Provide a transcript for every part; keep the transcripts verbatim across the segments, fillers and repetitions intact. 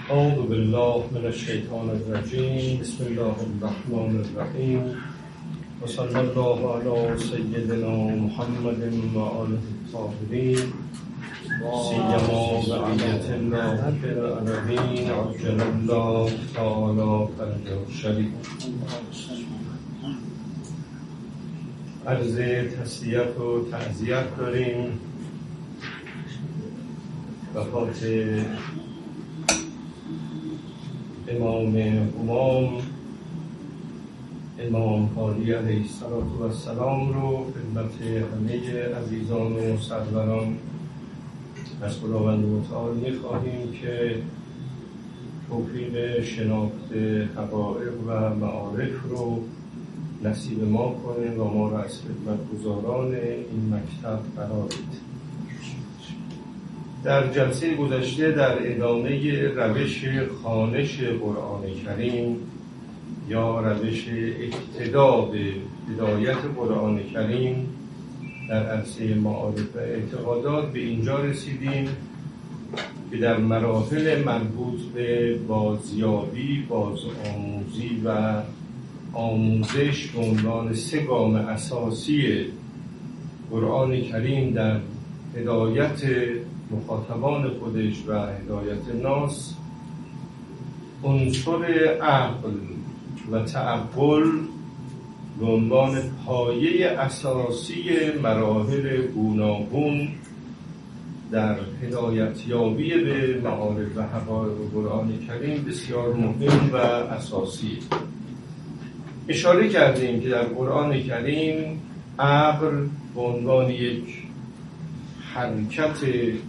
اعوذ بالله من الشیطان الرجیم. بسم الله الرحمن الرحیم و صلی الله علی سیدنا محمد و آله الطاهرین سیما بقیت الله فی الارضین عجل الله تعالی فرجه الشریف. عرض تسلیت و تعزیت داریم وفات امام امام امام حالی علیه السلام رو خدمت همه عزیزان و سروران از خداوند متعال می‌خواهیم که توفیق شناخت حقایق و معارف رو نصیب ما کنه و ما را از خدمتگزاران این مکتب قرار بده. در جلسه گذشته در ادامه روش خوانش قرآن کریم یا روش اقتدا به هدایت قرآن کریم در عرصه معارف و اعتقادات به اینجا رسیدیم که در مراحل مربوط به بازیابی، بازآموزی و آموزش به عنوان سه گام اساسی قرآن کریم در هدایت مخاطبان خودش و هدایت ناس، عنصر عقل و تعقل به عنوان پایه اساسی مراحل گوناگون در هدایت یابی به معارف و حقایق قرآن کریم بسیار مهم و اساسی. اشاره کردیم که در قرآن کریم عقل به عنوان یک حرکت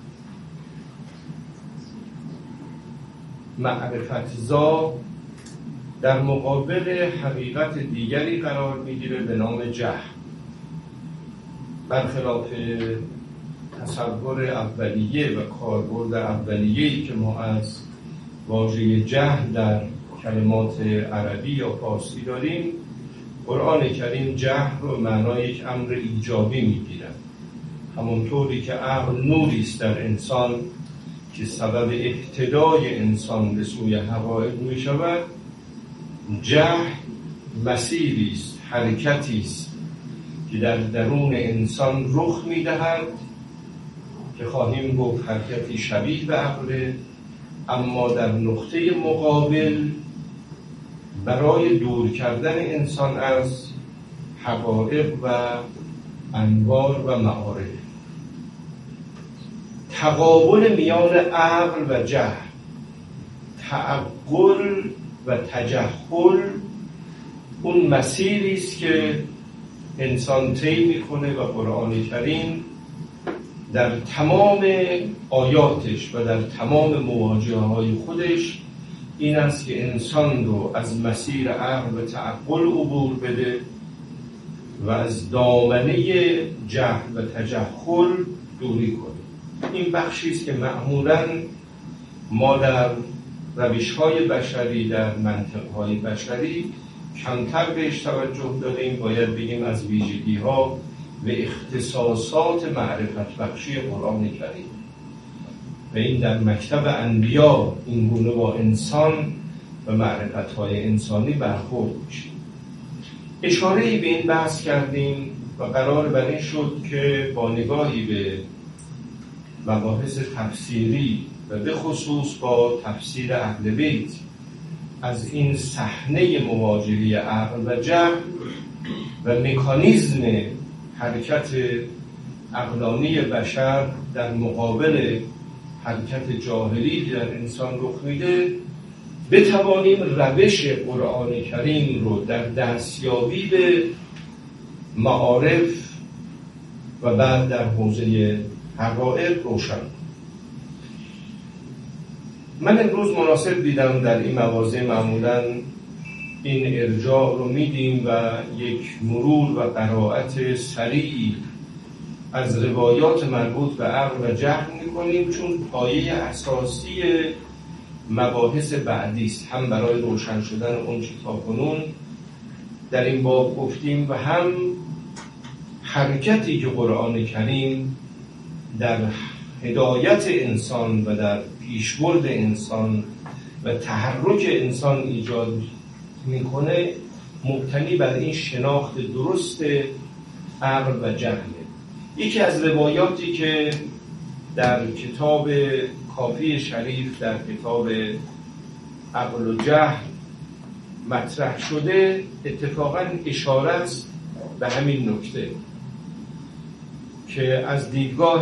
معرفت‌زا در مقابل حقیقت دیگری قرار میگیره به نام جهل. برخلاف تصور اولیه و کاربرد اولیه‌ای که ما از واژه جهل در کلمات عربی یا فارسی داریم، قرآن کریم جهل رو معنای یک امر ایجابی میگیره. همونطوری که عقل نوری است در انسان که سبب اهتدای انسان به سوی حقایق می شود، جهل مسیری است، حرکتی است که در درون انسان رخ می دهد که خواهیم گفت حرکتی شبیه به عقل، اما در نقطه مقابل برای دور کردن انسان از حقایق و انوار و معارف. تقابل میان عقل و جهل، تعقل و تجهل، اون مسیری است که انسان طی میکنه و قرآن کریم در تمام آیاتش و در تمام مواجهه های خودش این است که انسان رو از مسیر عقل و تعقل عبور بده و از دامنه جهل و تجهل دوری کنه. این بخشی است که معمولاً ما در روش‌های بشری، در منطق‌های بشری کمتر بهش توجه داریم. باید بگیم از ویژگی‌ها و اختصاصات معرفت بخشی قرآن کریم و این در مکتب انبیا این گونه با انسان و معرفت‌های انسانی برخورد میشه. اشاره‌ای به این بحث کردیم و قرار بر این شد که با نگاهی به مباحث تفسیری و به خصوص با تفسیر اهل بیت از این صحنه مواجهه عقل و جهل و مکانیزم حرکت عقلانی بشر در مقابل حرکت جاهلی که در انسان رخ میده بتوانیم روش قرآن کریم رو در دستیابی به معارف و بعد در حوزه حقایق روشن. من امروز مناسب دیدم در این مواضع معمولاً این ارجاع رو میدیم و یک مرور و قرائت سریعی از روایات مربوط به عقل و جهل میکنیم، چون پایه اساسی مباحث بعدی است، هم برای روشن شدن اون چه تاکنون در این باب گفتیم و هم حرکتی که قرآن کریم در هدایت انسان و در پیشبرد انسان و تحرک انسان ایجاد میکنه مبتنی بر این شناخت درست عقل و جهله. یکی از روایاتی که در کتاب کافی شریف، در کتاب عقل و جهل مطرح شده، اتفاقا اشاره است به همین نکته که از دیدگاه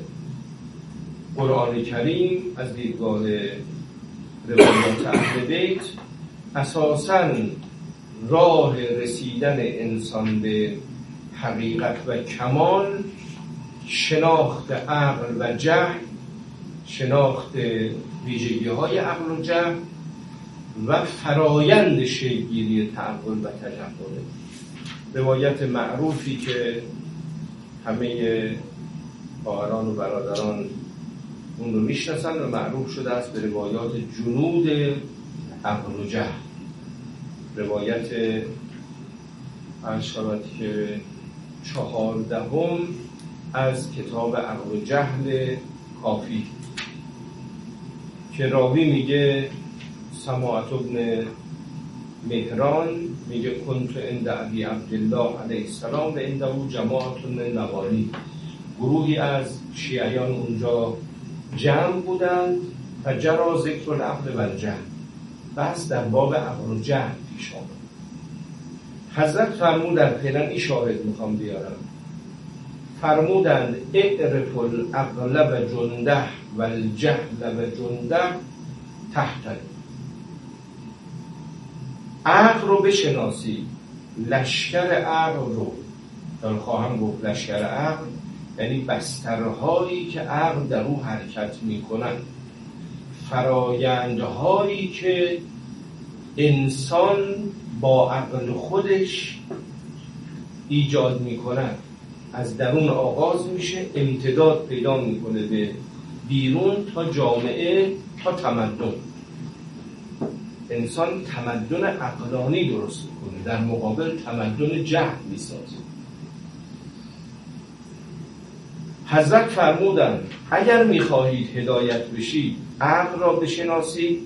قرآن کریم، از دیدگاه روایات اهل بیت، اساساً راه رسیدن انسان به حقیقت و کمال شناخت عقل و جهل، شناخت ویژگی‌های عقل و جهل و فرایند شکل‌گیری تعقل و تجربه. روایت معروفی که همه خواهران و برادران اون رو میشناسن و معروف شده است به روایات جنود عقل و جهل. روایت عشرت که چهاردهم از کتاب عقل و جهل کافی که راوی میگه سماعت ابن مهران میگه کنت عند ابی عبدالله علیه السلام و عنده جماعت من نوالی، گروهی از شیعیان اونجا جمع بودند و جرا ذکر العقل و الجهل، بس در باب عقل و جهل پیش آمد. حضرت فرمودند، فعلا این شاهد میخوام بیارم، فرمودند اعرف العقل و جنده و الجهل و جنده تحت. عقل رو بشناسی، لشکر عقل رو، دارم خواهم گفت لشکر عقل یعنی بسترهایی که عقل در او حرکت میکنن، فرایندهایی که انسان با عقل خودش ایجاد میکنن، از درون آغاز میشه، امتداد پیدا میکنه به بیرون تا جامعه تا تمدن. انسان تمدن عقلانی درست میکنه، در مقابل تمدن جهل میسازه. حضرت فرمودند اگر میخواهید هدایت بشید، عقل را بشناسید،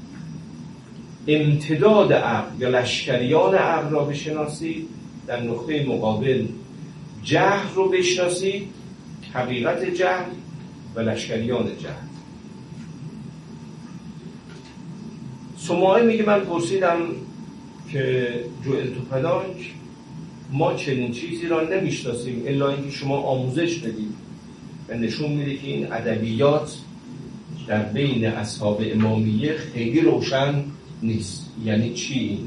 امتداد عقل یا لشکریان عقل را بشناسید، در نقطه مقابل جهل رو بشناسید، حقیقت جهل و لشکریان جهل. سماعه میگه من پرسیدم که جوئل تو پدانک، ما چنین چیزی را نمیشناسیم الا اینکه شما آموزش بدید و نشون میده که این ادبیات در بین اصحاب امامیه خیلی روشن نیست. یعنی چی این؟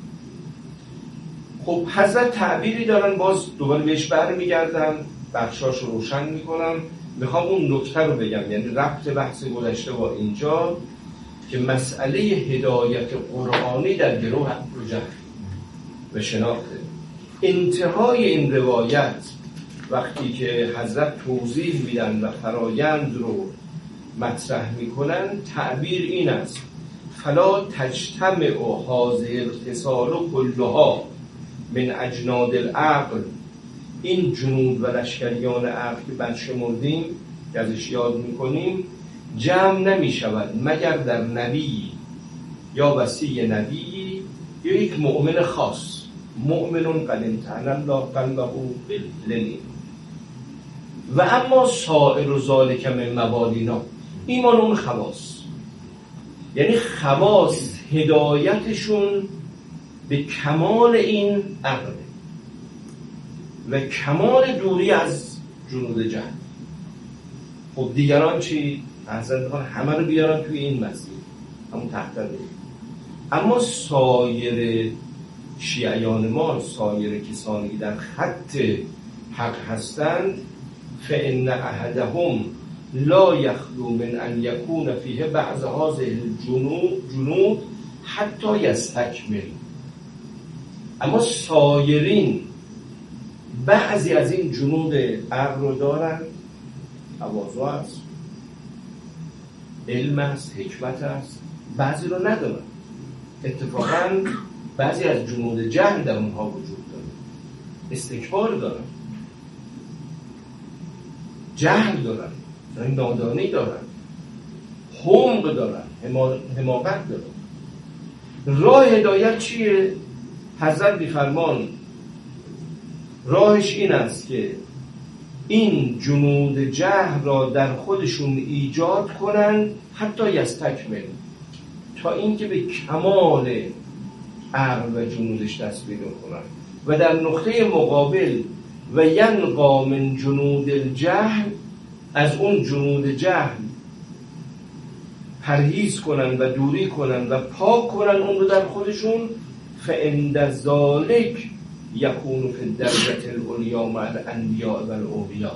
خب حضرت تعبیری دارن، باز دوباره بهش برمیگردم، بخشاش رو روشن میکنم، میخوام اون نکته رو بگم، یعنی ربط بحث گذشته با اینجا، که مسئله هدایت قرآنی در گروه عقل و جهل و شناخته. انتهای این روایت وقتی که حضرت توضیح میدن و فرایند رو مطرح میکنن، تعبیر این است فلا تجتمع هذه الخصال کلها من اجناد العقل. این جنود و لشکریان عقل که برشمردیم که ازش یاد میکنیم جمع نمی شود مگر در نبی یا وصی نبی یا یک مؤمن خاص، مؤمن قد امتحن الله قلبه بالإيمان. و اما سائر ذلک من موالینا، ایمان اون خواص، یعنی خواص هدایتشون به کمال این عقل و کمال دوری از جنود جهل. خب دیگران چی؟ حضرت میخوان همه رو بیارن توی این مسیر، همون تحت داریم. اما سایر شیعیان ما، سایر کسانی که در خط حق هستند، فإن أحدهم لا يخلو من أن يكون فيه بعض هذه الجنود حتی يستكمل. اما سایرین بعضی از این جنود عقل رو دارن، تواضع است، علم است، حکمت است، بعضی رو ندارن. اتفاقاً بعضی از جنود جهل در اونها وجود داره، استکبار دارن، جهل دارن، نادانی دارن، حمق دارن. حماقت داره. راه هدایت چیه؟ حضرت می‌فرمان راهش این است که این جنود جهل را در خودشون ایجاد کنن حتی یستکمل، تا اینکه به کمال عقل و جنودش دست پیدا کنن، و در نقطه مقابل و ینقا من جنود الجهل، از اون جنود جهل پرهیز کنن و دوری کنن و پاک کنن اون رو در خودشون. فعند ذالک یکون فی الدرجة العلیا مع الانبیاء و الاولیا.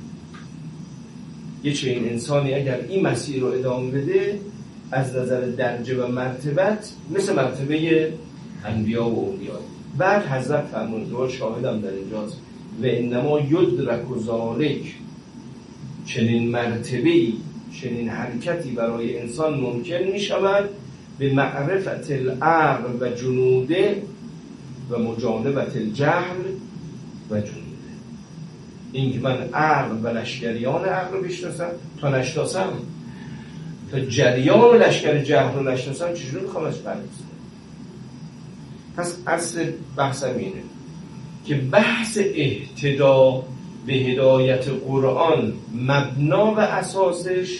یه چنین انسانی اگر این مسیر رو ادامه بده، از نظر درجه و مرتبت مثل مرتبه انبیا و اولیا. بعد حضرت فرمود، شاهدم در اینجاست، و انما یدرک و ذالک، چنین مرتبه‌ای، چنین حرکتی برای انسان ممکن می شود به معرفت العقل و جنوده و مجانبت الجهل و جنوده. این که من عقل و لشکریان عقل رو بشناسم، تا نشناسم، تا جریان و لشکر جهل رو نشناسم، چجوری میخوام از پرهیز کنم؟ پس اصل بحثم اینه که بحث اهتدا به هدایت قرآن مبنا و اساسش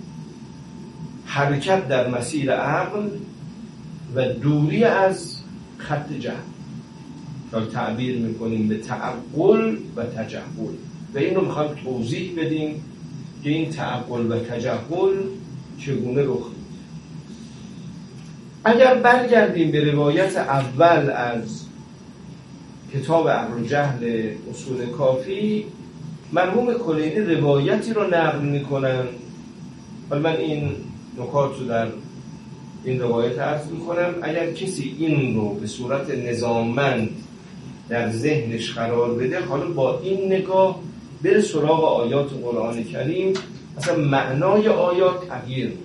حرکت در مسیر عقل و دوری از خط جهل، که تعبیر میکنیم به تعقل و تجهل. و اینو میخوایم توضیح بدیم که این تعقل و تجهل چگونه رخ میده. اگر برگردیم به روایت اول از کتاب عقل و جهل اصول کافی، مرحوم کلینی روایتی رو نقل میکنن. ولی من این نکات رو در این روایت عرض میکنم. اگر کسی این رو به صورت نظاممند در ذهنش قرار بده، حالا با این نگاه بره سراغ آیات قرآن کریم، اصلا معنای آیات تغییر میکنه.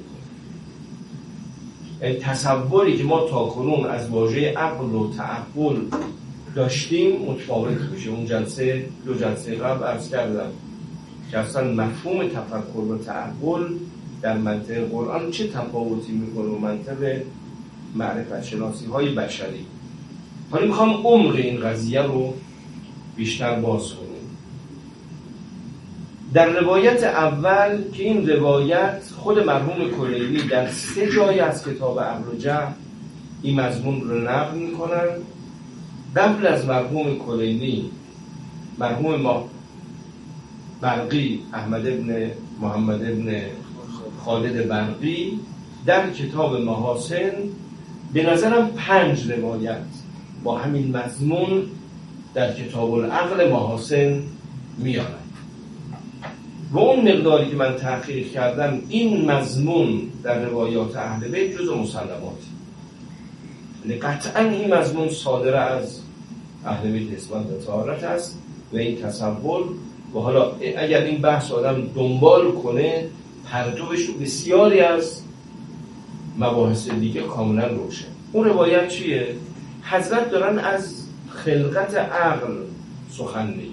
یعنی تصوری که ما تاکنون از واژه عقل و تعقل داشتیم متفاوت میشه. اون جلسه دو جلسه قبل عرض کردم که اصلا مفهوم تفکر و تعقل در منطق قرآن چه تفاوتی میکنه و منطق معرفت شناسی های بشری. حالا میخوام عمق این قضیه رو بیشتر باز کنیم. در روایت اول که این روایت خود مرحوم کلینی در سه جای از کتاب عقل و جهل این مضمون رو نقل میکنن. قبل از مرحوم کلینی، مرحوم ما برقی، احمد ابن محمد ابن خالد برقی، در کتاب محاسن به نظرم پنج روایت با همین مضمون در کتاب العقل محاسن میارن. و اون مقداری که من تحقیق کردم، این مضمون در روایات اهل بیت جزء مسلماتی، یعنی قطعا این مضمون صادر از اهل بیت اثبات و طهارت است. و این تصور، و حالا اگر این بحث آدم دنبال کنه، پرتوش بسیاری از مباحث دیگه کاملا روشن. اون روایت چیه؟ حضرت دارن از خلقت عقل سخن میگن.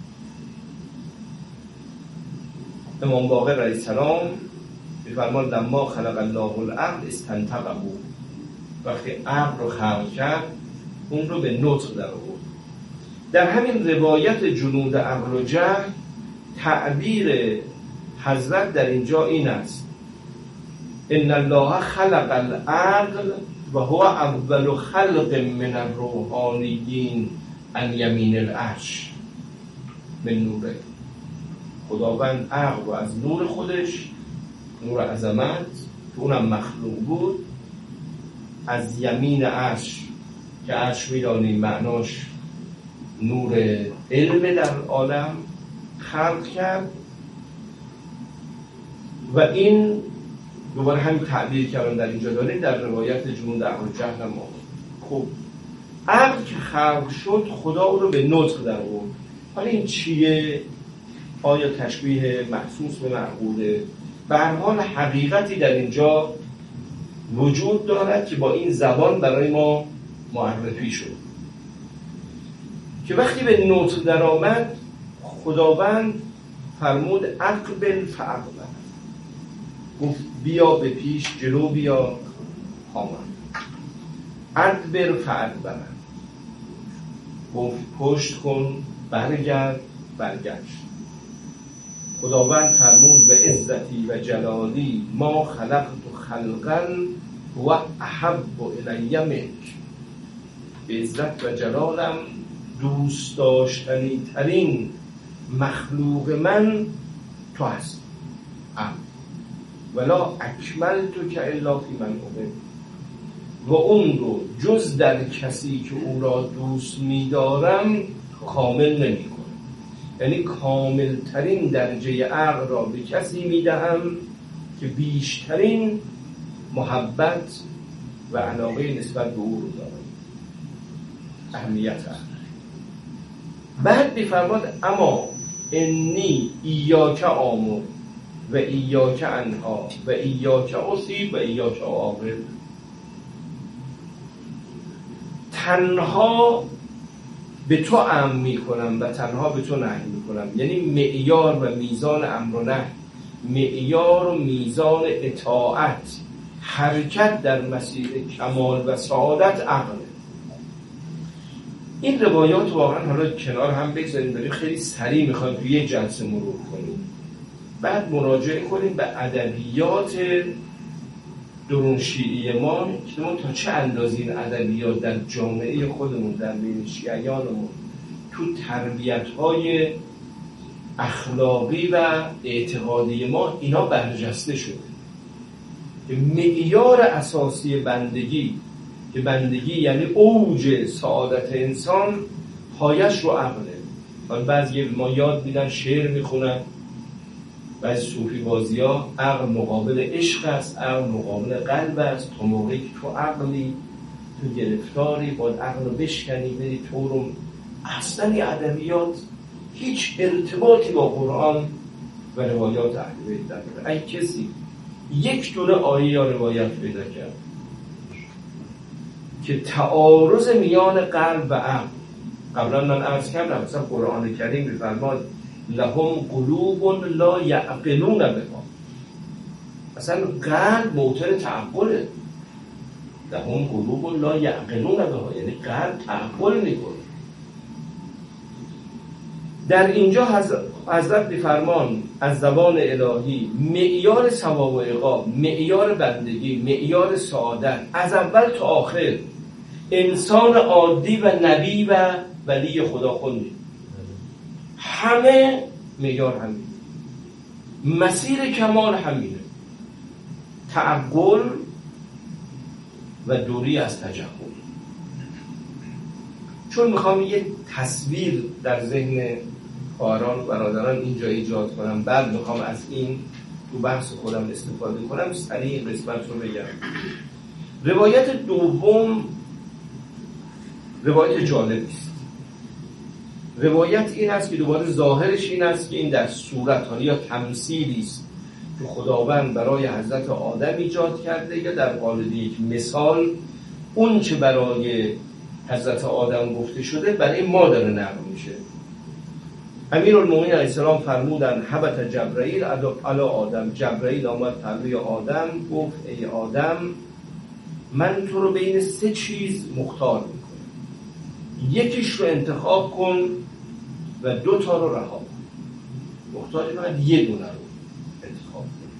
امام باقر علیه السلام می‌فرماند لما خلق الله العقل استنطقه، وقتی عقل رو خلق کرد اون رو به نطق در آورد. در همین روایت جنود عقل و جهل تعبیر حضرت در اینجا این است: ان الله خلق العقل و هو اول خلق من الروحانیین عن یمین العرش من نوره. خداوند عقل و از نور خودش، نور عظمت که اونم مخلوق بود، از یمین عرش که عرش میدانیم معناش نور علم در عالم، خلق کرد. و این دوباره همین تعبیر کردن در اینجا داریم در روایت جنود عقل و جهل ما. خب عقل که خلق شد، خدا او رو به نطق در آورد. حالا این چیه؟ آیا تشبیه محسوس به معقوله؟ به هر حال حقیقتی در اینجا وجود دارد که با این زبان برای ما معرفی شد، که وقتی به نطق در آمد، خداوند فرمود اقبل فاقبل، گفت بیا به پیش، جلو بیا، آمد. ادبر فادبر، گفت پشت کن، برگرد، برگشت. خداوند فرمود به عزتی و جلالی ما خلقت خلقا و احب الی منک، به عزت و جلالم دوست داشتنی ترین مخلوق من تو هست. ولا اکملتک الا فی من احب، و اون رو جز در کسی که او را دوست می‌دارم کامل نمی‌کنم. یعنی کامل ترین درجه عقل را به کسی می‌دهم که بیشترین محبت و علاقه نسبت به او رو دارد، اهمیت عقل. بعد بفرماد اما انی ایاک آمر و ایاک انها و ایاک اصیب و ایاک عاقب. تنها به تو امر میکنم و تنها به تو نهی میکنم. یعنی معیار و میزان امر و نهی، معیار و میزان اطاعت، حرکت در مسیر کمال و سعادت عقله. این روایات واقعا حالا کنار هم بگذاریم، داریم خیلی سریع میخوایم توی یه جلسه مرور کنیم. بعد مراجعه کنیم به ادبیات درون شیعی ما که ما تا چه اندازه این ادبیات در جامعه خودمون، در بین شیعیانمون، تو تربیت‌های اخلاقی و اعتقادی ما اینا برجسته شده. معیار اساسی بندگی که بندگی یعنی اوج سعادت انسان، پایش رو عقله. حالا بعضی ما یاد میدن، شعر میخونن، بعضی صوفی بازی ها عقل مقابل عشق است، عقل مقابل قلب است. تو موقعی که تو عقلی، تو گرفتاری، باید عقل رو بشکنی بری تو رو. اصلا این ادبیات هیچ ارتباطی با قرآن و روایات اهل بیت نداره. اگه کسی یک دونه آیه یا روایت پیدا کرد که تعارض میان قلب و عقل، قبلا من عرض کردم مثلا قرآن کریم می‌فرماد لهم قلوب لا یعقلون بها، اصلا قلب موتور تعقله. لهم قلوب لا یعقلون بها یعنی قلب تعقل میکنه. در اینجا حضرت بفرمان از زبان الهی معیار ثواب و عقاب، معیار بندگی، معیار سعادت از اول تا آخر انسان عادی و نبی و ولی خدا خوندی، همه معیار همینه، مسیر کمال همینه، تعقل و دوری از تجاهل. چون میخوام یه تصویر در ذهن خواهران و برادران اینجا ایجاد کنم، بعد میخوام از این تو بحث خودم استفاده کنم، سریع قسمت رو بگم. روایت دوم روایت جالبی است. روایت این است که دوباره ظاهرش این است که این در صورت ها یا تمثیلی است که خداوند برای حضرت آدم ایجاد کرده، یا در قالب یک مثال اون چه برای حضرت آدم گفته شده برای ما داره نقل میشه. امیرالمومنین علیه السلام فرمودن حبت جبرائیل علی آدم، جبرائیل آمد پهلوی آدم گفت ای آدم من تو رو بین سه چیز مختار میکنم، یکیش رو انتخاب کن و دو تا رو رها کن. مختاری باید یه دونه رو انتخاب کن.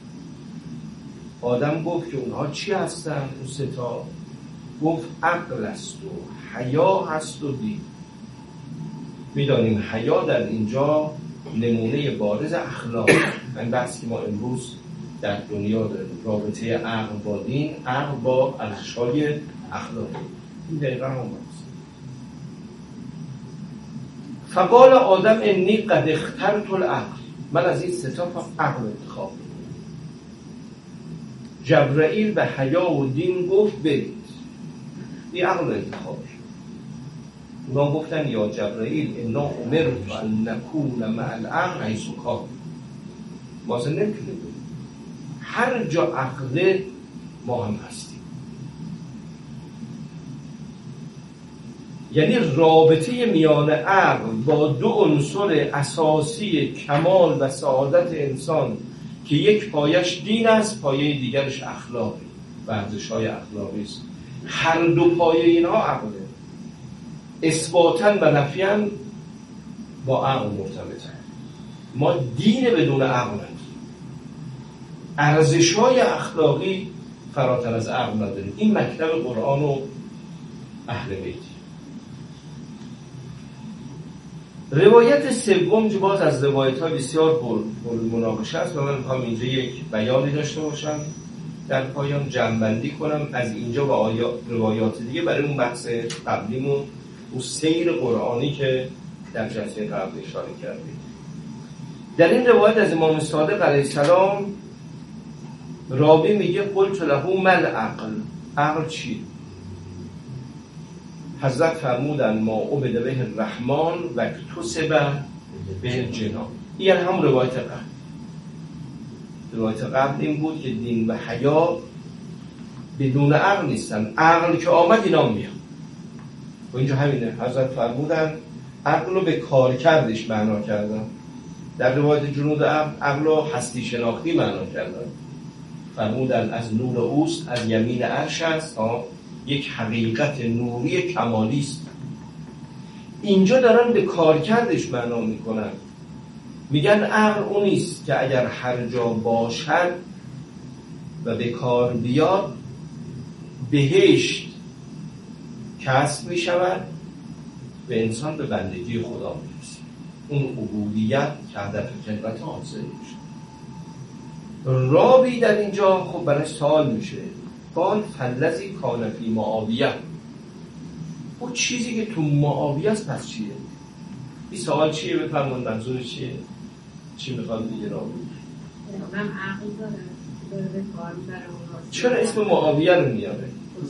آدم گفت که اونها چی هستن؟ اون سه تا گفت عقل است و حیا هست و دین. میدانیم حیا در اینجا نمونه بارز اخلاق. این بحث که ما امروز در دنیا داریم، رابطه عقل با دین، عقل با ارزش‌های اخلاقی. این دقیقا هم هست. فقال آدم انی قد اخترت العقل، من از این سه تا عقل انتخاب میکنم. جبرائیل به حیا و دین گفت برید، این عقل انتخاب شد. اونا گفتن یا جبرائیل انا امرت ان نکون مع العقل حیث کان، ما اصلا نمیتونیم هر جا عقل ما هم هستیم. یعنی رابطه میان عقل با دو عنصر اساسی کمال و سعادت انسان که یک پایش دین است، پایه دیگرش اخلاقی، ورزش‌های اخلاقی است. هر دو پایه اینها عقله. اثباتاً و نفیاً با عقل مرتبطه. ما دین بدون عقل نداریم. ارزش‌های اخلاقی فراتر از عقل نداریم. این مکتب قرآن و اهل بیت. روایت سوم باز از روایت‌ها بسیار پر مناقشه است و من می‌خوام اینجا یک بیانی داشته باشم، در پایان جمع‌بندی کنم از اینجا و آیا روایات دیگه برای اون بحث قبلیمون، اون سیر قرآنی که در جلسه قبل اشاره کردیم. در این روایت از امام صادق علیه السلام راوی میگه قلت له مل عقل، عقل چی؟ حضرت فرمودن ما عبد به الرحمن و اکتسب به الجنان. این هم روایت قبل. روایت قبل این بود که دین و حیا بدون عقل نیستن، عقل که آمد اینا میاد. و اینجا همینه، حضرت فرمودن عقل رو به کار کردش معنا کردن. در روایت جنود عقل، عقل رو هستی شناختی معنا کردن. فرمودن از نور اوست، از یمین عرش است، یک حقیقت نوری کمالی است. اینجا دارن به کار کردش معنا میکنن. میگن عقل اونیست که اگر هر جا باشد و به کار بیاد بهشت کسب میشود و انسان به بندگی خدا میرسه. اون عبودیت که هدف خلقت حاصل میشه. راوی در اینجا خب برای سوال میشه، قال فلذی کان فی معاویه، اون چیزی که تو معاویه است پس چیه؟ این سوال چیه؟ بفرمایید منظور چیه؟ چی میخواد دیگه راوی؟ من عقل داره داره به کار میبره. چرا اسم معاویه رو میاره؟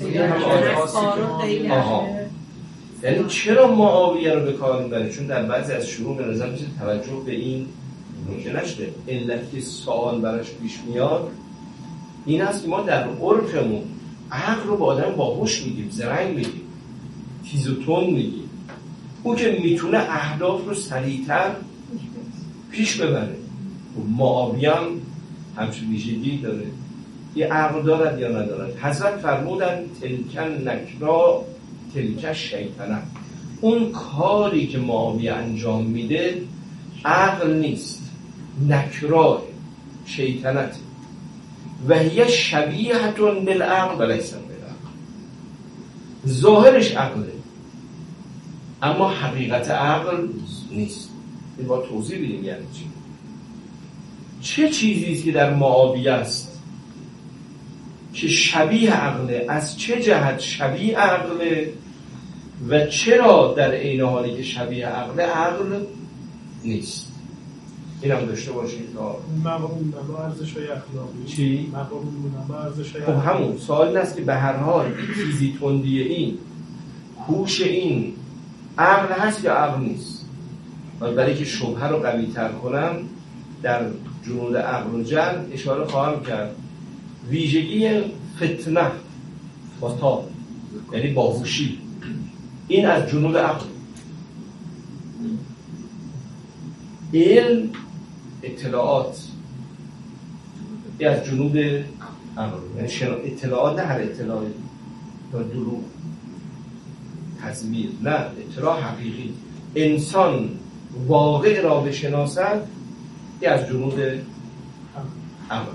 آها، یعنی چرا معاویه رو به کار میبره؟ چون در بعضی از شروع به نظر میشه توجه به این ممکن نشده. علت که سوال براش پیش میاد این است که ما در عرفمون عقل رو با آدم باهوش میگیم، زرنگ میگیم، تیز و تند میگیم، اون که میتونه اهداف رو سریعتر پیش ببره. معاویه هم همچون ویژگی داره. یه عقل دارد یا ندارد؟ حضرت فرمودن تلکن نکرا تلک شیطنه، اون کاری که معاویه انجام میده عقل نیست، نکراه شیطنت و هی شبیهتون بالعقل ولیسا بالعقل. ظاهرش عقله اما حقیقت عقل نیست. این با توضیح بدیم یعنی چی؟ چه چیزیست که در معاویه است که شبیه عقله؟ از چه جهت شبیه عقله و چرا در عین حالی که شبیه عقله عقل نیست؟ این هم داشته باشید. مقام با ارزش‌های اخلاقی. چی؟ مقام با ارزش‌های خب همون سوال این است که به هر حال چیزی تندی این، هوش این عقل هست یا عقل نیست؟ و برای که شبهه رو قوی تر کنم در جنود عقل و جل اشاره خواهم کرد. ویژگی فتنه با تا یعنی باهوشی، این از جنود عقل. علم اطلاعات این از جنود عقل، یعنی اطلاعات، نه هر اطلاعی تا دروغ تزویر، نه اطلاع حقیقی. انسان واقع را بشناسد این از جنود عقل.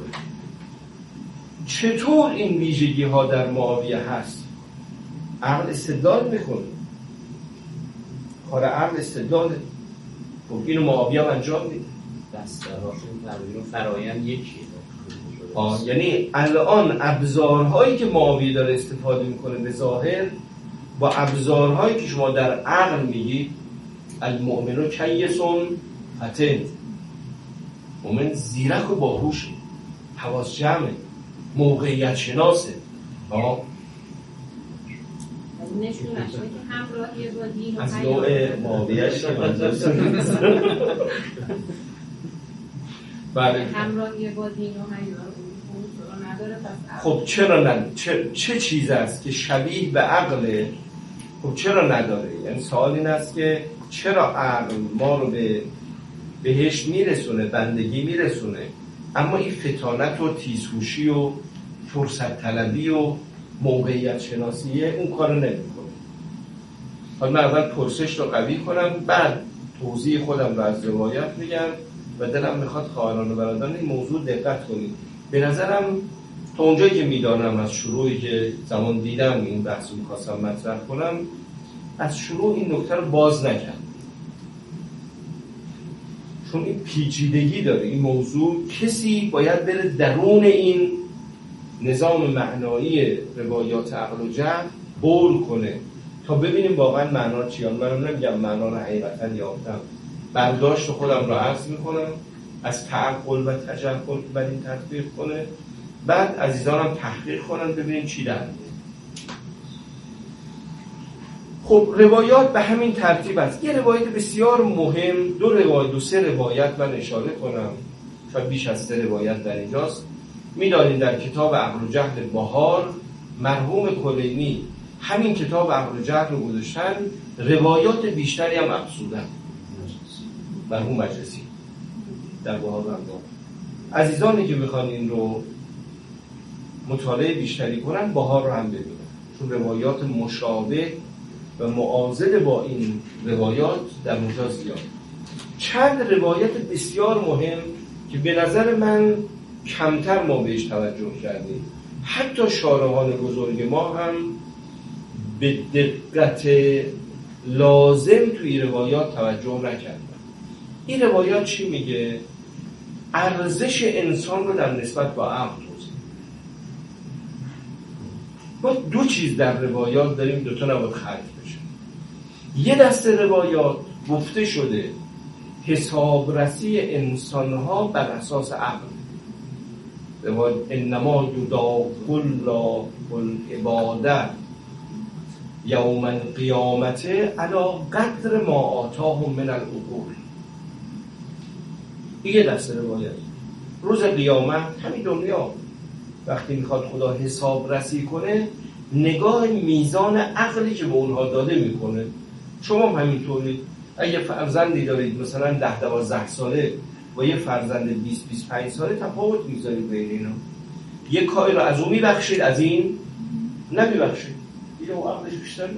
چطور این ویژگی ها در معاویه هست؟ عقل استدلال میکنه، کار عقل استدلاله. خب اینو معاویه هم انجام میده، دستراشون فرایند یکیه. آه یعنی الان ابزارهایی که معاویه داره استفاده میکنه به ظاهر با ابزارهایی که شما در عقل میگید المؤمن کیسون فتن، مؤمن زیرک و باهوشه، حواس جمعه، موقعیت شناسه. آه نشونش که همراهی با دین و از نوع معاویهش که منظور بله همراهی با دین و حیا نداره. خب چرا نه؟ چه, چه چیز است که شبیه به عقل؟ خب چرا نداره؟ یعنی سوال این است که چرا عقل ما رو به بهشت میرسونه، بندگی میرسونه، اما این فطانت و تیزهوشی و فرصت طلبی و موقعیت شناسیه اون کارو نمیکنه. حالا من اول پرسش رو قوی کنم، بعد توضیح خودم رو از روایت میگم و دلم میخواد خواهران و برادران این موضوع دقت کنید. به نظرم تا اونجایی که میدانم از شروعی که زمان دیدم این بحث رو میخواستم مطرح کنم، از شروع این نکته رو باز نکردم، چون این پیچیدگی داره این موضوع. کسی باید بره درون این نظام معنایی روایات عقل و جهل بول کنه تا ببینیم واقعا معنا چیه. من نمیگم معنا رو حقیقتا یافتم، برداشت خودم رو عرض میکنم از تعقل و تجهل بر این تطبیق کنه، بعد عزیزانم تحقیق کنن ببینیم چی در میاد. خب روایات به همین ترتیب است. یه روایت بسیار مهم، دو روایت دو سه روایت من اشاره کنم، شاید بیش از سه روایت در اینجاست. می‌دانید در کتاب عقل و جهل بهار مرحوم کلینی همین کتاب عقل و جهل رو گذاشتن، روایات بیشتری هم افزودن. مرحوم مجلسی در بهار هم عزیزانی که میخوان این رو مطالعه بیشتری کنن بهار رو هم ببینن، چون روایات مشابه و معاضد با این روایات در اونجا زیاد. چند روایت بسیار مهم که به نظر من کمتر ما بهش توجه کردیم، حتی شارحان بزرگ ما هم به دقت لازم توی روایات توجه نکردن. این روایات چی میگه؟ ارزش انسان رو در نسبت با عقل توضیح. ما دو چیز در روایات داریم، دو تا نباید خلط بشه. یه دسته روایات گفته شده حسابرسی انسانها بر اساس عقل. روایت انما یداق الله العباده یوم القیامت علی قدر ما آتاهم من العقول. این یه دسته روایت. روز قیامت همین دنیا وقتی میخواد خدا حساب رسی کنه، نگاه میزان عقلی که به اونها داده میکنه. شما هم همینطورید. اگه فرزندی دارید مثلا ده دوازده ساله و یه فرزند بیست بیست و پنج ساله، تفاوت میذارید بین اینا. یه کاری رو از اون میبخشید، از این نمیبخشید. دیگه اون عقلش بیشتره.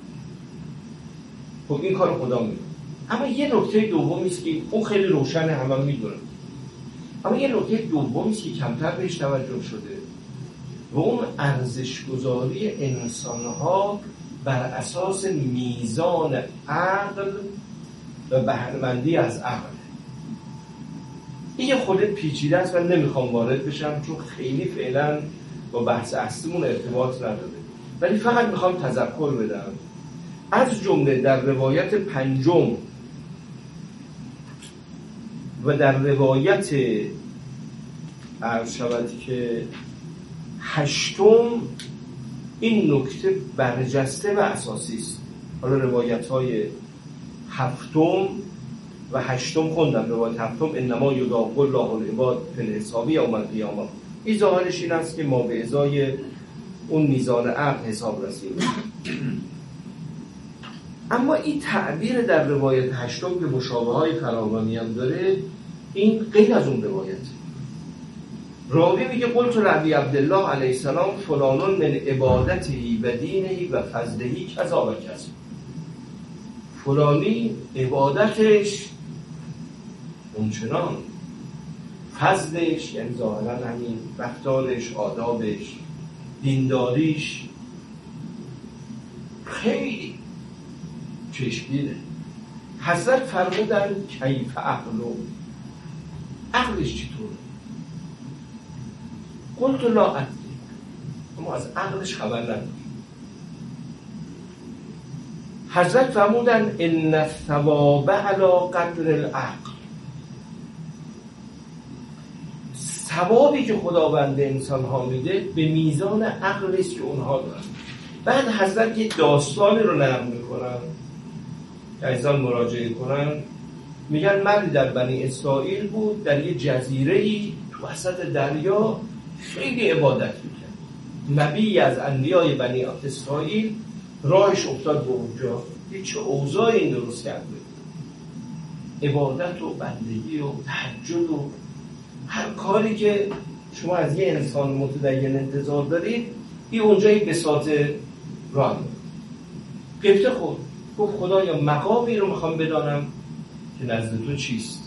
خب این کار خدا میکنه. اما یه نکته دومی است که اون خیلی روشنه، همه هم میدونن. اما یه نکته دومی است که کمتر بهش توجه شده و اون ارزش‌گذاری انسان‌ها بر اساس میزان عقل و بهره‌مندی از عقل. این یه خورده پیچیده است و نمیخوام وارد بشم چون خیلی فعلا با بحث اصلیمون ارتباط نداره، ولی فقط میخوام تذکر بدم. از جمله در روایت پنجم و در روایت عرض شود که هشتم این نکته برجسته و اساسی است. حالا روایت های هفتم و هشتم خوندم. روایت هفتم انما یداق الله العباد فی الحساب یوم القیامه. این ظاهرش این است که ما به ازای اون میزان عقل حساب رسیم. اما این تعبیر در روایت هشتم که مشابه های فراوانی هم داره، این غیر از اون روایت. راوی میگه قلت لعبی عبدالله علیه السلام فلانون من عبادتی و دینهی و فضلهی کذا و کذا. فلانی عبادتش اونچنان، فضلش یعنی ظاهرا همین رفتارش، آدابش، دینداریش خیلی چشمگیره. حضرت فرمودن کیف عقلو، عقلش چطوره؟ قلت لا ادری، اما از عقلش خبر نداریم. حضرت فرمودن ان الثواب علی قدر العقل، ثوابی که خداوند انسان ها میده به میزان عقلی است که اونها دارن. بعد حضرت یک داستانی رو نقل میکنن که عزیزان مراجعه کنن. میگن مردی در بنی اسرائیل بود، در یه جزیره‌ای تو وسط دریا خیلی عبادت میکرد. نبی از انبیای بنی اسرائیل راهش افتاد به اونجا، یه چه اوضاعی این درست کرده، عبادت و بندگی و تهجد و هر کاری که شما از یه انسان متدین انتظار دارید این اونجا یک بساط راه گفته خود گفت خدایا مقامی رو میخوام بدانم که نزد تو چیست.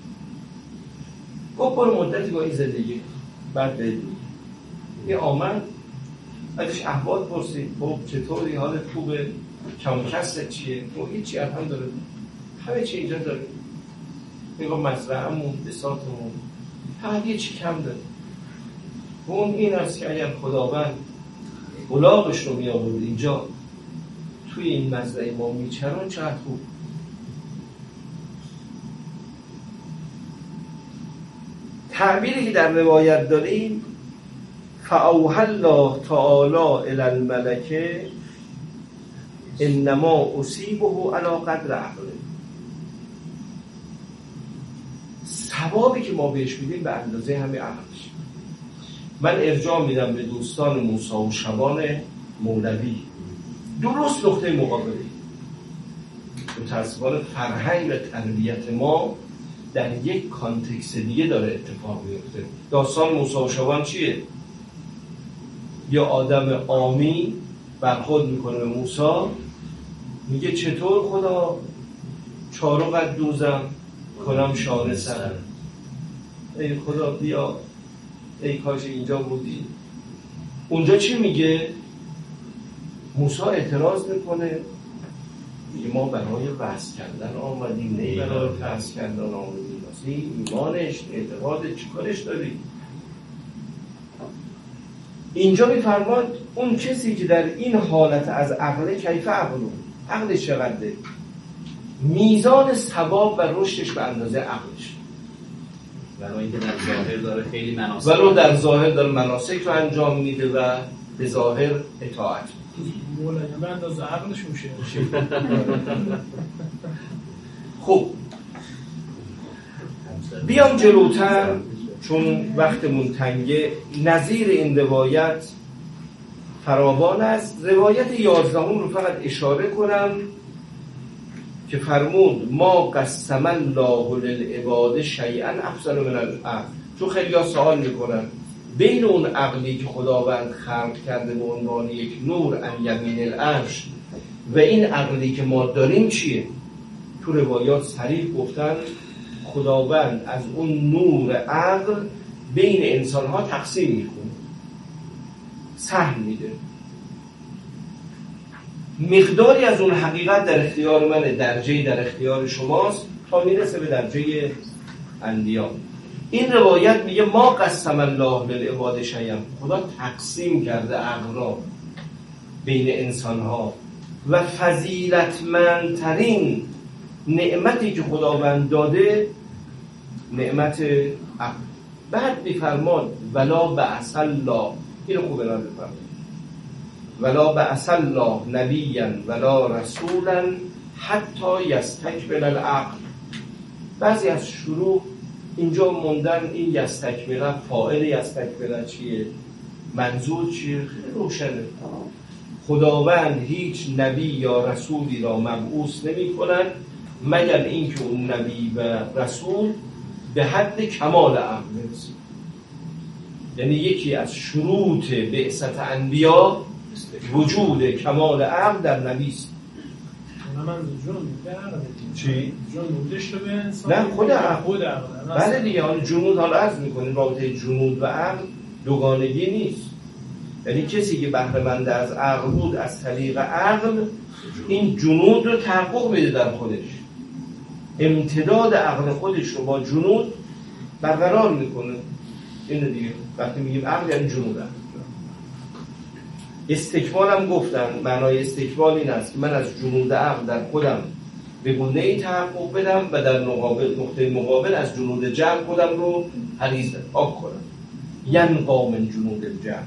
گفت برو مدتی با این زندگی بعد بدید. یه آمد ازش احوال پرسید خب چطوری حالت خوبه، کم کست چیه؟ خب هیچی هم داره، همه چی اینجا داره، میگه مزرعه‌مون بساطمون فقط یه چی کم داره. اون این است که اگر خداوند الاغش رو می آورد اینجا توی این مزرعه ما میچرون چقدر خوب. تعبیری که در روایت داریم فاوحی الله تعالی الی الملکه انما اصیبه علی قدر عقله. ثوابی که ما بهش میدیم به اندازه همه عقلش. من ارجاع میدم به دوستان موسی و شبان مولوی، درست نقطه مقابله. متأسفانه فرهنگ و تربیت ما در یک کانتکست دیگه داره اتفاق میفته. داستان موسی و شبان چیه؟ یا آدم عامی برخورد میکنه به موسی، میگه چطور خدا چارو دوزم کنم شانه سر، ای خدا بیا، ای کاش اینجا بودی. اونجا چی میگه؟ موسی اعتراض میکنه، میگه ما برای وعظ کردن آمدیم، نه برای وعظ کردن آمدیم. واسه ایمانش، اعتقاد چی کارش داری؟ اینجا میفرماد اون کسی که در این حالت از عقل کیف عقلو، عقلش چقدره؟ میزان ثواب و رشدش به اندازه عقلش. ولو اینکه در ظاهر داره خیلی مناسک ولو در ظاهر داره مناسک رو انجام میده و به ظاهر اطاعت مولا به اندازه عقلش میشه. خب بیام جلوتر چون وقتمون تنگه. نظیر این روایت فراوان است. روایت یازدهم رو فقط اشاره کنم که فرمود ما قسم الله للعباد شیئا افضل من العقل. چون خیلی ها سوال میکنن بین اون عقلی که خداوند خلق کرده به عنوان یک نور ان یمین العرش و این عقلی که ما داریم چیه؟ تو روایات صریح گفتن خداوند از اون نور عقل بین انسان ها تقسیم میکنه، سهم میده. مقداری از اون حقیقت در اختیار منه، درجه‌ای در اختیار شماست تا میرسه به درجه انبیا. این روایت میگه ما قسم الله للعباد شیئا، خدا تقسیم کرده عقل را بین انسان ها و فضیلتمندترین نعمتی که خداوند داده نعمت عقل. بعد میفرماد ولا بعث الله، اینو خوب الان بفرمایید، ولا بعث الله نبیا ولا رسولا حتی یستکمل العقل. بعضی از شروع اینجا موندن این یستکمل، فاعل یستکمل چیه، منظور چیه؟ خیلی روشنه. خداوند هیچ نبی یا رسولی را مبعوث نمی کند مگر اینکه اون نبی و رسول به حد کمال عقل برسه. یعنی یکی از شروط بعثت انبیا وجود کمال عقل در نبی است. من جنون عقل چی؟ جنودش رو به انسان نه خود عقل. خود عقل. بله دیگه، حالا جنود حالا عرض میکنیم رابطه جنود و عقل دوگانگی نیست. یعنی کسی که بهره مند از عقل بود از طریق عقل این جنود رو تحقق میده در خودش، امتداد عقل خودش رو با جنود برقرار میکنه. اینه دیگه، وقتی میگیم عقل یعنی جنود. عقل استکمال هم گفتن، معنای استکمال این است که من از جنود عقل در خودم به گونه‌ای تحقق بدم و در مقابل نقطه مقابل از جنود جهل خودم رو حریص آب کنم. ینقا من جنود الجهل.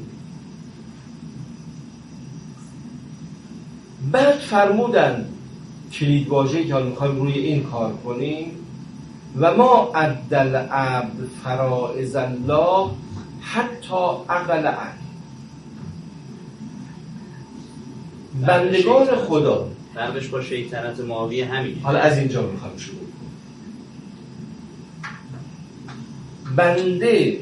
بعد فرمودن کلید واژه‌ای که حالا می‌خوایم روی این کار کنیم و ما عدل عبد فرائض الله حتی عقل عقل. بندگان خدا فرقش با شیطنت معاویه همین. حالا از اینجا میخوام شروع. بنده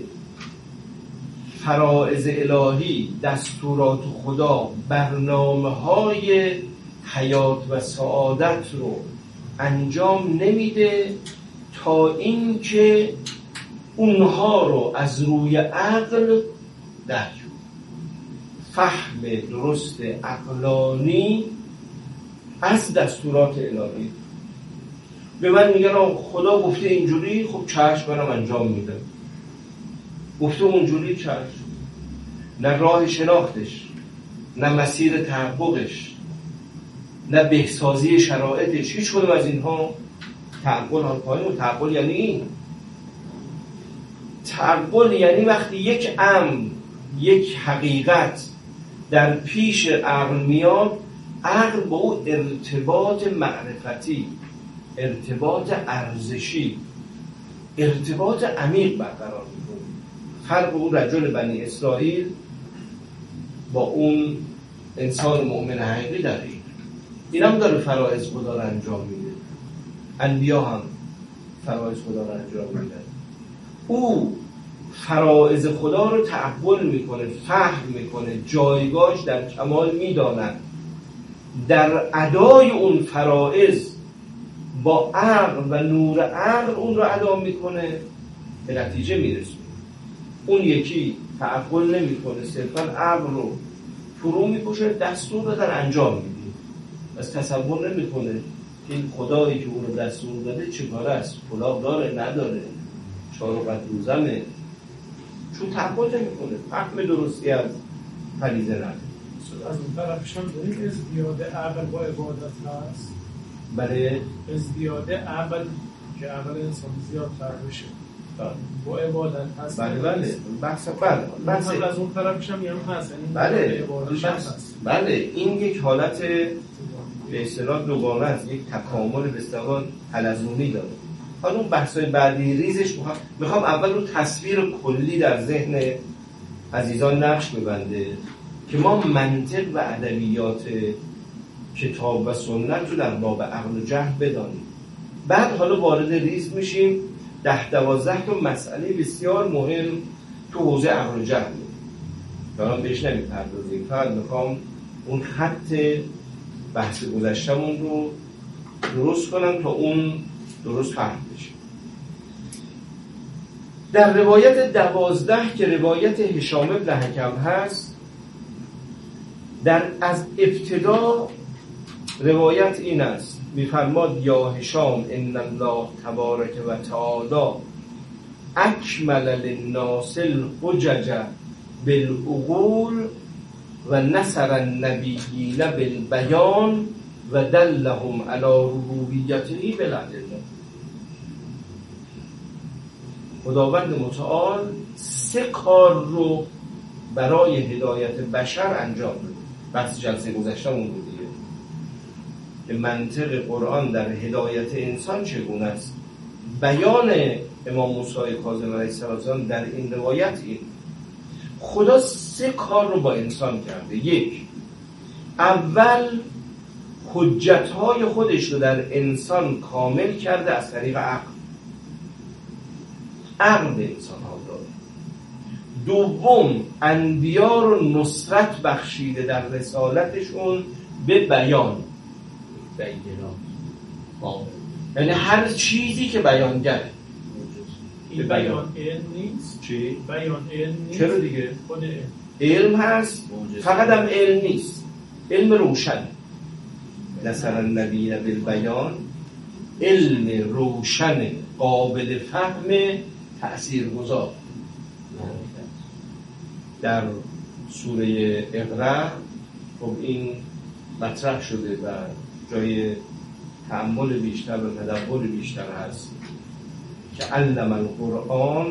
فرائض الهی، دستورات خدا، برنامه های حیات و سعادت رو انجام نمیده تا اینکه اونها رو از روی عقل درک، فهم درست عقلانی از دستورات الهی. به من میگن خدا گفته اینجوری، خب چشم برم انجام میدم. گفته اونجوری، چشم. نه راه شناختش، نه مسیر تحققش، نه بهسازی شرایطش، هیچ کدوم از اینها تعقل ها پایین. و تعقل یعنی این، تعقل یعنی وقتی یک امر، یک حقیقت در پیش عقل میاد، عقل با او ارتباط معرفتی، ارتباط ارزشی، ارتباط عمیق برقرار میکنه. فرق اون رجل بنی اسرائیل با اون انسان مؤمن حقیقی در این این هم داره فرائض خدا رو انجام میده. انبیا هم فرائض خدا رو انجام میدن. او فرائض خدا رو تعقل میکنه، فهم میکنه، جایگاهش در کمال میداند. در ادای اون فرائض با عقل و نور عقل اون رو ادا میکنه، به نتیجه میرسه. اون یکی تعقل نمیکنه، صرفا عقل رو فرو میپوشه، دستور رو در انجام میده. از تصور نمیکنه این خدایی که اون رو دستور داده چیکاره است، کلاه داره نداره، چهار وقت روزمه، چون تعقل نمیکنه، فهم درستی از فریضه نداره. از اون طرفش هم داریم ازدیاد عقل با عبادت هست. برای ازدیاد عقل که عقل انسان زیادتر بشه با عبادت هست. بله بله بحث بله بحث از اون طرفش هم یعنی هست. بله بله این یک حالت به اصطلاح دوگانه است، یک تکامل به اصطلاح حلزونی داره. حالا اون بحث‌های بعدی ریزش میخوام میخوام اول رو تصویر کلی در ذهن عزیزان نقش ببنده که ما منطق و ادبیات کتاب و سنت رو در باب عقل و جهل بدانیم. بعد حالا وارد ریز میشیم ده دوازده تا مسئله بسیار مهم تو حوزه عقل و جهل. دارم بهش نمیپردازیم، فقط میخوام اون خط بحث گذشتمون رو درست کنم تا اون درست فهم بشه. در روایت دوازده که روایت هشام بن حکم هست، در از ابتدا روایت این است، میفرماد یا هشام ان الله تبارک و تعالی اکمل للناس الحجج بالعقول و نصر النبیین بالبیان و دلهم علی ربوبیته بالادله. خداوند متعال سه کار رو برای هدایت بشر انجام داد. بحث جلسه گذشته‌مون بود دیگه که منطق قرآن در هدایت انسان چگونه است. بیان امام موسی کاظم علیه السلام در این روایت این خدا سه کار رو با انسان کرده. یک، اول حجت‌های خودش رو در انسان کامل کرده از طریق عقل. عقل به انسان ها داره. دوم، انبیا رو نصرت بخشیده در رسالتشون به بیان. بیان یعنی هر چیزی که بیانگره. این بیان علم نیست. چی؟ بیان علم نیست. چرا دیگه؟ خود علم. علم هست، فقط هم علم نیست، علم روشن. نصر النبیین بالبیان، علم روشن قابل فهم تأثیرگذار. در سوره اقرا خب این مطرح شده و جای تأمل بیشتر و تدبر بیشتر هست که علم القرآن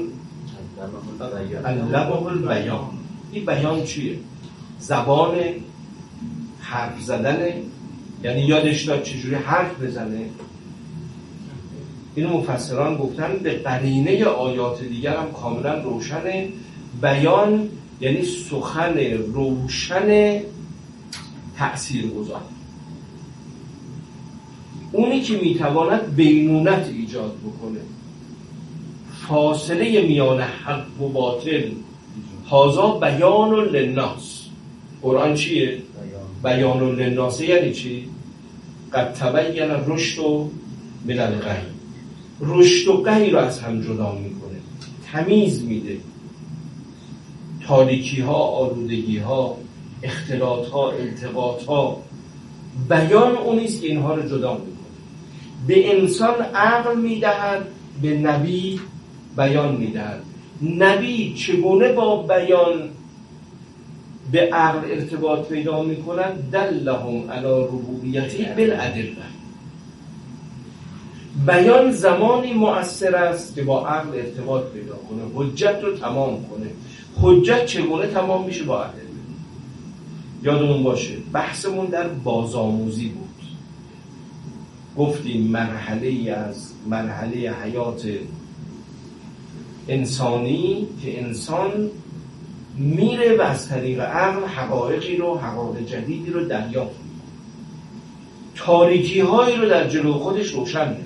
علمه البیان. این بیان چیه؟ زبان حرف زدنه، یعنی یادش داد چجوری حرف بزنه. اینو مفسران گفتن به قرینه آیات دیگر هم کاملا روشنه. بیان یعنی سخن روشن تأثیرگذار، اونی که میتواند بینونت ایجاد بکنه، فاصله میان حق و باطل هازا بیان للناس. قرآن چیه؟ بیان للناس یعنی چی؟ قد تبین رشد و من الغی. رشد و غی رو از هم جدا میکنه، تمیز میده. تاریکی ها، آلودگی ها، اختلاط ها، التقاط ها، بیان اونیست که اینها رو جدا میکنه. به انسان عقل میدهد، به نبی بیان میدهد. نبی چگونه با بیان به عقل ارتباط پیدا میکنن؟ دلهم علی ربوبیتی بالادله. بیان زمانی مؤثر است که با عقل ارتباط پیدا کنه، حجت رو تمام کنه. حجت چگونه تمام میشه؟ با ادله. یادمون باشه بحثمون در بازآموزی بود. گفتیم مرحله از مرحله حیات انسانی که انسان میره و از طریق عقل حقایقی رو، حقایق جدیدی رو دریافت میکنه، تاریکی هایی رو در جلو خودش روشن میکنه.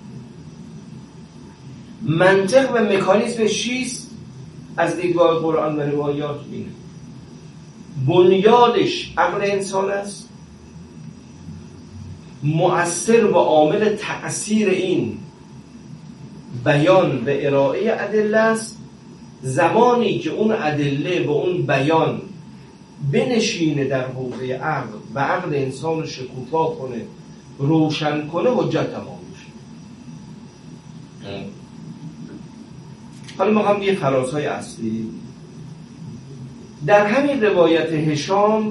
منطق و مکانیزمش چیست؟ از دیدگاه قرآن و روایات اینه. بنیادش عقل انسان است، مؤثر و عامل تأثیر این بیان و ارائه ادله است. زمانی که اون ادله و اون بیان بنشینه در حوزه عقل و عقل انسان رو شکوفا کنه، روشن کنه، حجت تمام میشه. حالا ما هم یه فرازهای اصلی در همین روایت هشام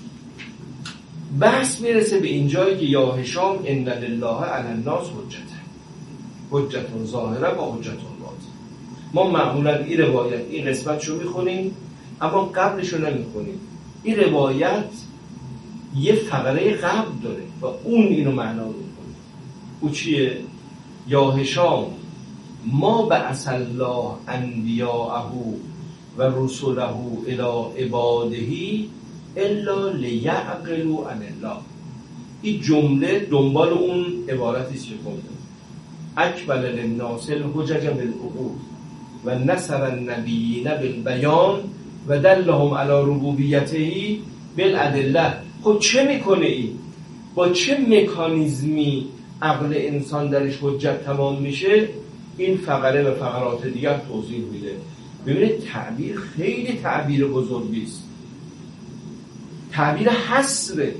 بحث میرسه به اینجایی که یا هشام ان لله علی الناس حجت، حجت ظاهره و حجت باطنه. ما معمولا این روایت این قسمتشو میخونیم اما قبلشو نمیخونیم. این روایت یه فقره قبل داره و اون اینو معنا میکنه. او چیه؟ یا هشام ما بعث الله انبیاءه و رسله الی عباده الا لیعقلوا عن الله. این جمله دنبال اون عبارتی است که گفتم اکمل للناس الحجج بالعقول و نصر النبیین بالبیان و دلهم علی ربوبیته بالادله. خب چه میکنه این؟ با چه مکانیزمی عقل انسان درش حجت تمام میشه؟ این فقره و فقرات دیگر توضیح میده. ببینید تعبیر خیلی تعبیر بزرگی است، تعبیر حصره.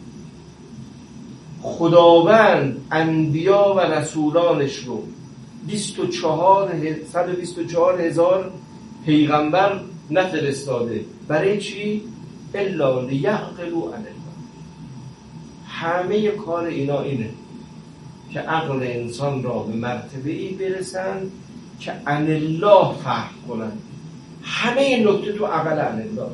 خداوند انبیا و رسولانش رو بیست و چهار صد و بیست و چهار هزار پیغمبر نفرستاده. برای چی؟ الا لیعقلوا عن الله. همه کار اینا اینه که عقل انسان را به مرتبه‌ای برسن که عن الله فهم کنن. همه این نکته تو عقل عن الله.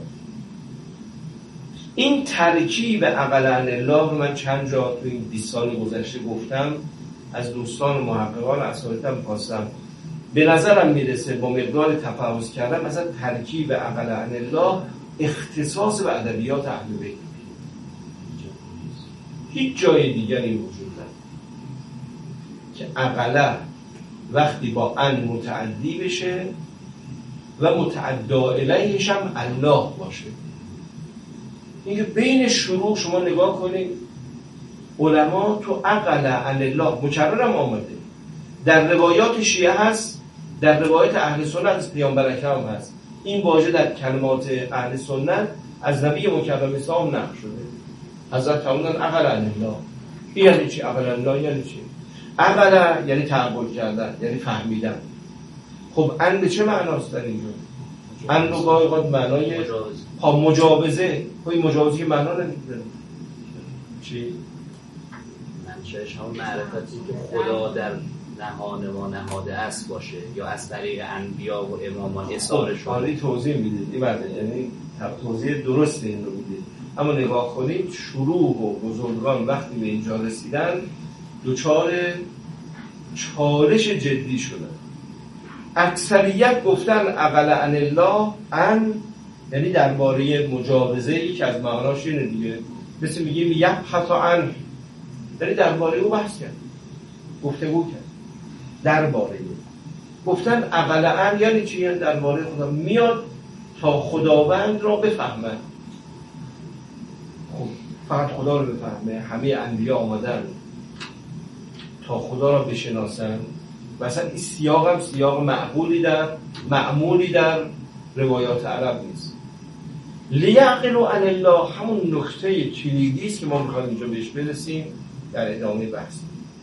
این ترکیب عقل عن الله رو من چند جا تو این بیست سال گذشته گفتم، از دوستان محققان اساتیدم خواستم. به نظرم میرسه با مقدار تفحص کردم مثلا ترکیب عقل عن الله اختصاص به ادبیات اهل بیت، هیچ جای دیگری وجود نداره که عقله وقتی با ان متعدی بشه و متعدی الیهش هم الله باشه. اینکه بین شروع شما نگاه کنید علما تو عقل عن الله مکررم آمده، در روایات شیعه هست، در روایات اهل سنت از پیامبر اکرم هست. این واژه در کلمات اهل سنت از نبی مکرم اسلام نقل شده. حضرت فرمودن عقل عن الله. این یعنی چی؟ عقل عن الله یعنی چی؟ عقل یعنی تعقل کردن، یعنی فهمیدن. خب ان به چه معناست در اینجا؟ ان رو گاهی اوقات معنای ها مجاوزه. خب این مجاوزه که معنا نمیده. چی؟ منشأش هم معرفتی که خدا در نهان ما نهاده است باشه یا از طریق انبیا و امامان اصاره شده. حالی توضیح میدید این بله، یعنی توضیح درست این رو میدید. اما نگاه کنید شروع و بزرگان وقتی به اینجا رسیدن دوچار چالش جدی شدن. اکثریت گفتن عقل عن الله، ان یعنی درباره مجاوزه‌ای که از معناش اینه دیگه، مثل میگیم یبحث عن، یعنی درباره او بحث کرد، گفتگو کرد درباره او. گفتن اقلعن یعنی چی؟ یعنی درباره خدا میاد تا خداوند را بفهمه. خب فقط خدا رو بفهمه؟ همه انبیا آمدن تا خدا را بشناسن؟ مثلا این سیاق هم سیاق معقولی در معمولی در روایات عرب نیست. لیعقلوا عن الله همون نکته کلیدی است که ما میخوایم اینجا بهش برسیم در ادامه بحث.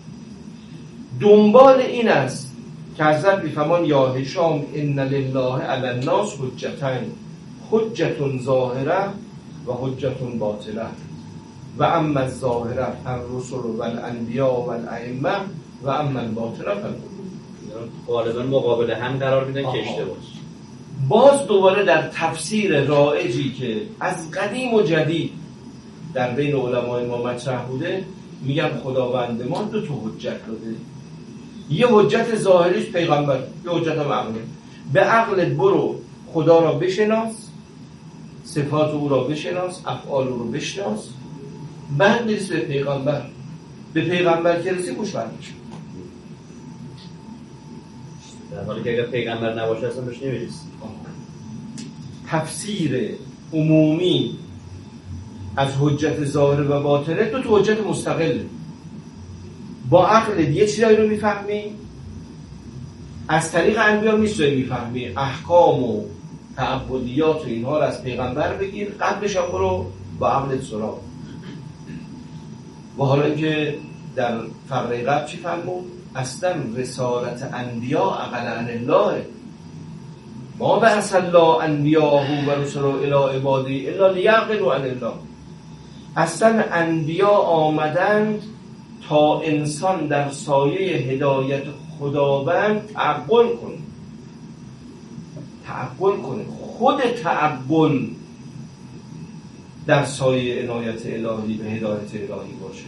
دنبال این است که حضرت میفرمان یا هشام ان لله علی الناس حجتین، حجت ظاهره و حجت باطنه و اما الظاهره فالرسل والانبیاء والائمه و اما الباطنه فالقلوب. غالبا مقابل هم قرار میدن که اشتباهه. باز دوباره در تفسیر رایجی که از قدیم و جدید در بین علمای ما مطرح بوده، میگن خداوند ما دو تا حجت داده. یه حجت ظاهریش پیغمبر، یه حجت هم عقلی. به عقلت برو خدا را بشناس، صفات او را بشناس، افعال او را بشناس، بعد میرسی به پیغمبر. به پیغمبر که رسی گوش برمیشه. در حالی که اگر پیغمبر نباشه اصلا بهش نمیرسی. تفسیر عمومی از حجت ظاهر و باطنه دو تا حجت مستقله. با عقل یه چیزایی رو میفهمی، از طریق انبیا میشه میفهمی، احکام و تعبدیات و اینها رو از پیغمبر بگیر، قبلش هم برو با عقلت سراغ. و حالا اینکه در فقره قبل چی فرمود؟ اصلا رسالت انبیا اقل عن الله، ما بعث الله انبیاءه و رسله الی عباده الا لیعقلوا عن الله. اصلا انبیا آمدند تا انسان در سایه هدایت خداوند تعقل کنه. تعقل کنه خود تعقل در سایه عنایت الهی به هدایت الهی باشه.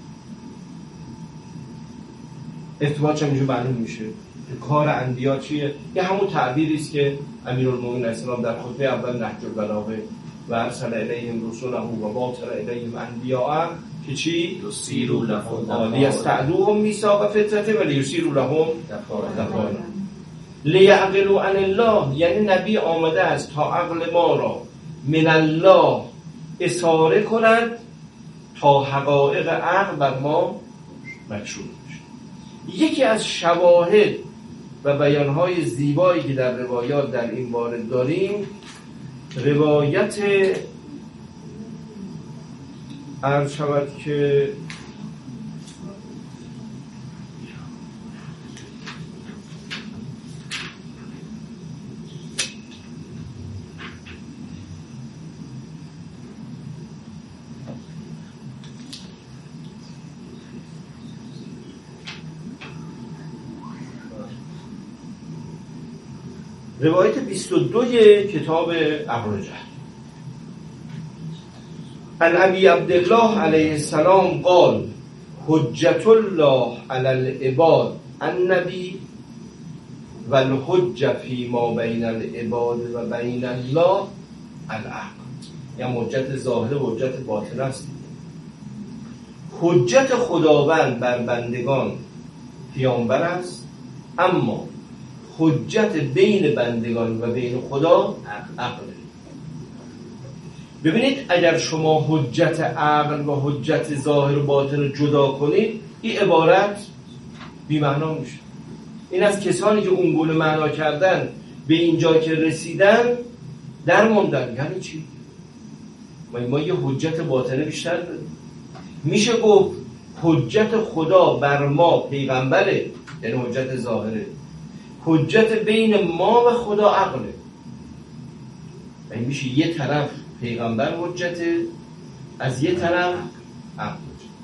ارتباطش هم اینجور معلوم میشه که کار انبیا چیه. یه همون تعبیری است که امیرالمومنین علیه السلام در خطبه اول نهج البلاغه و ارسل الیهم رسله و باعث الیهم انبیاء که چی؟ یسیروا لهم لیستعدوهم میثاق فطرته و لیسیروا لهم دفاعا. لیعقلوا عن الله یعنی نبی آمده است تا عقل ما را من الله اصاره کند تا حقایق عقل بر ما مکشوف بشه. یکی از شواهد و بیانهای زیبایی که در روایات در این باره داریم، روایت عرض شود که روایت بیست و دو کتاب عقل و جهل. عن ابی عبدالله علیه السلام قال حجت الله علی العباد النبی و الحجه فی ما بین العباد و بین الله العقل. یا حجت ظاهر و حجت باطن است. حجت خداوند بر بندگان پیامبر است، اما حجت بین بندگان و بین خدا عقل. ببینید اگر شما حجت عقل و حجت ظاهر و باطن رو جدا کنید، این عبارت بی معنا میشه. این از کسانی که اون گونه معنا کردن به اینجا که رسیدن در موندن. یعنی چی؟ ما, ما یه حجت باطنه بیشتر داریم. میشه گفت حجت خدا بر ما پیغمبره، یعنی حجت ظاهره. حجت بین ما و خدا عقله. این میشه یه طرف پیغمبر حجته، از یه طرف عقل.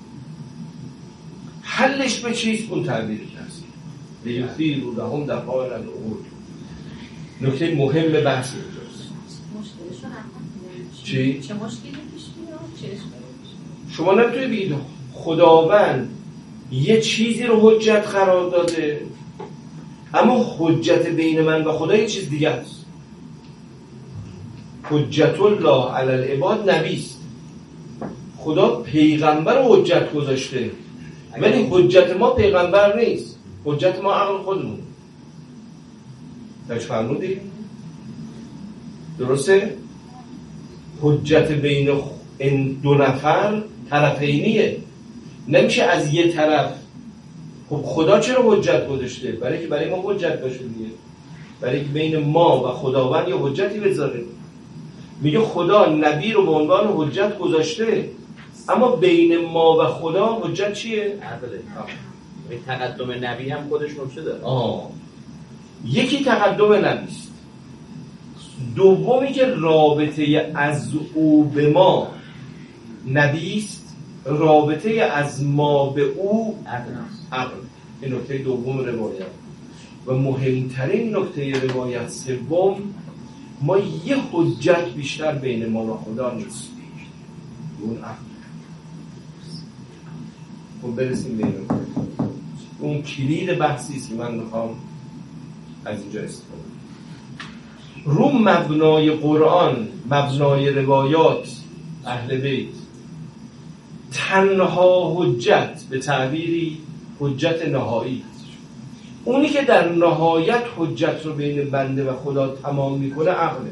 حلش به چیست؟ اون تعبیری که هست لیثیروا لهم دفاعا العقول. نکته مهم بحث اینجاست. مشکلشون عقل. چی؟ چه مشکلی پیش میاد؟ شما نمیتونی بگید خداوند یه چیزی رو حجت قرار داده، اما حجت بین من و خدا یه چیز دیگه است. حجت الله علی العباد نبیست. خدا پیغمبر رو حجت گذاشته، ولی حجت ما پیغمبر نیست. حجت ما عقل خودمون. تاش فرمودی؟ درسته؟ حجت بین این دو نفر طرفینیه، نمیشه از یه طرف. خب خدا چرا حجت گذاشته؟ برای که برای ما حجت باشه دیگه، برای که بین ما و خداوند یه حجتی بذاره. میگه خدا نبی رو به عنوان حجت گذاشته، اما بین ما و خدا حجت چیه؟ عدله. تقدم نبی هم خودش نکته داره. آه. یکی تقدم نبیست، دومی که رابطه از او به ما نبیست، رابطه از ما به او عقل. این نکته دوم روایت. و مهمترین نکته روایت سوم، ما یه حجت بیشتر بین ما و خدا نیست، اون عقل. خب برسیم به این نکته. اون کلید بحثی است که من میخوام از اینجا استفاده کنم. رو مبنای قرآن، مبنای روایات اهل بیت، تنها حجت به تعبیری حجت نهایی، اونی که در نهایت حجت رو بین بنده و خدا تمام میکنه عقله.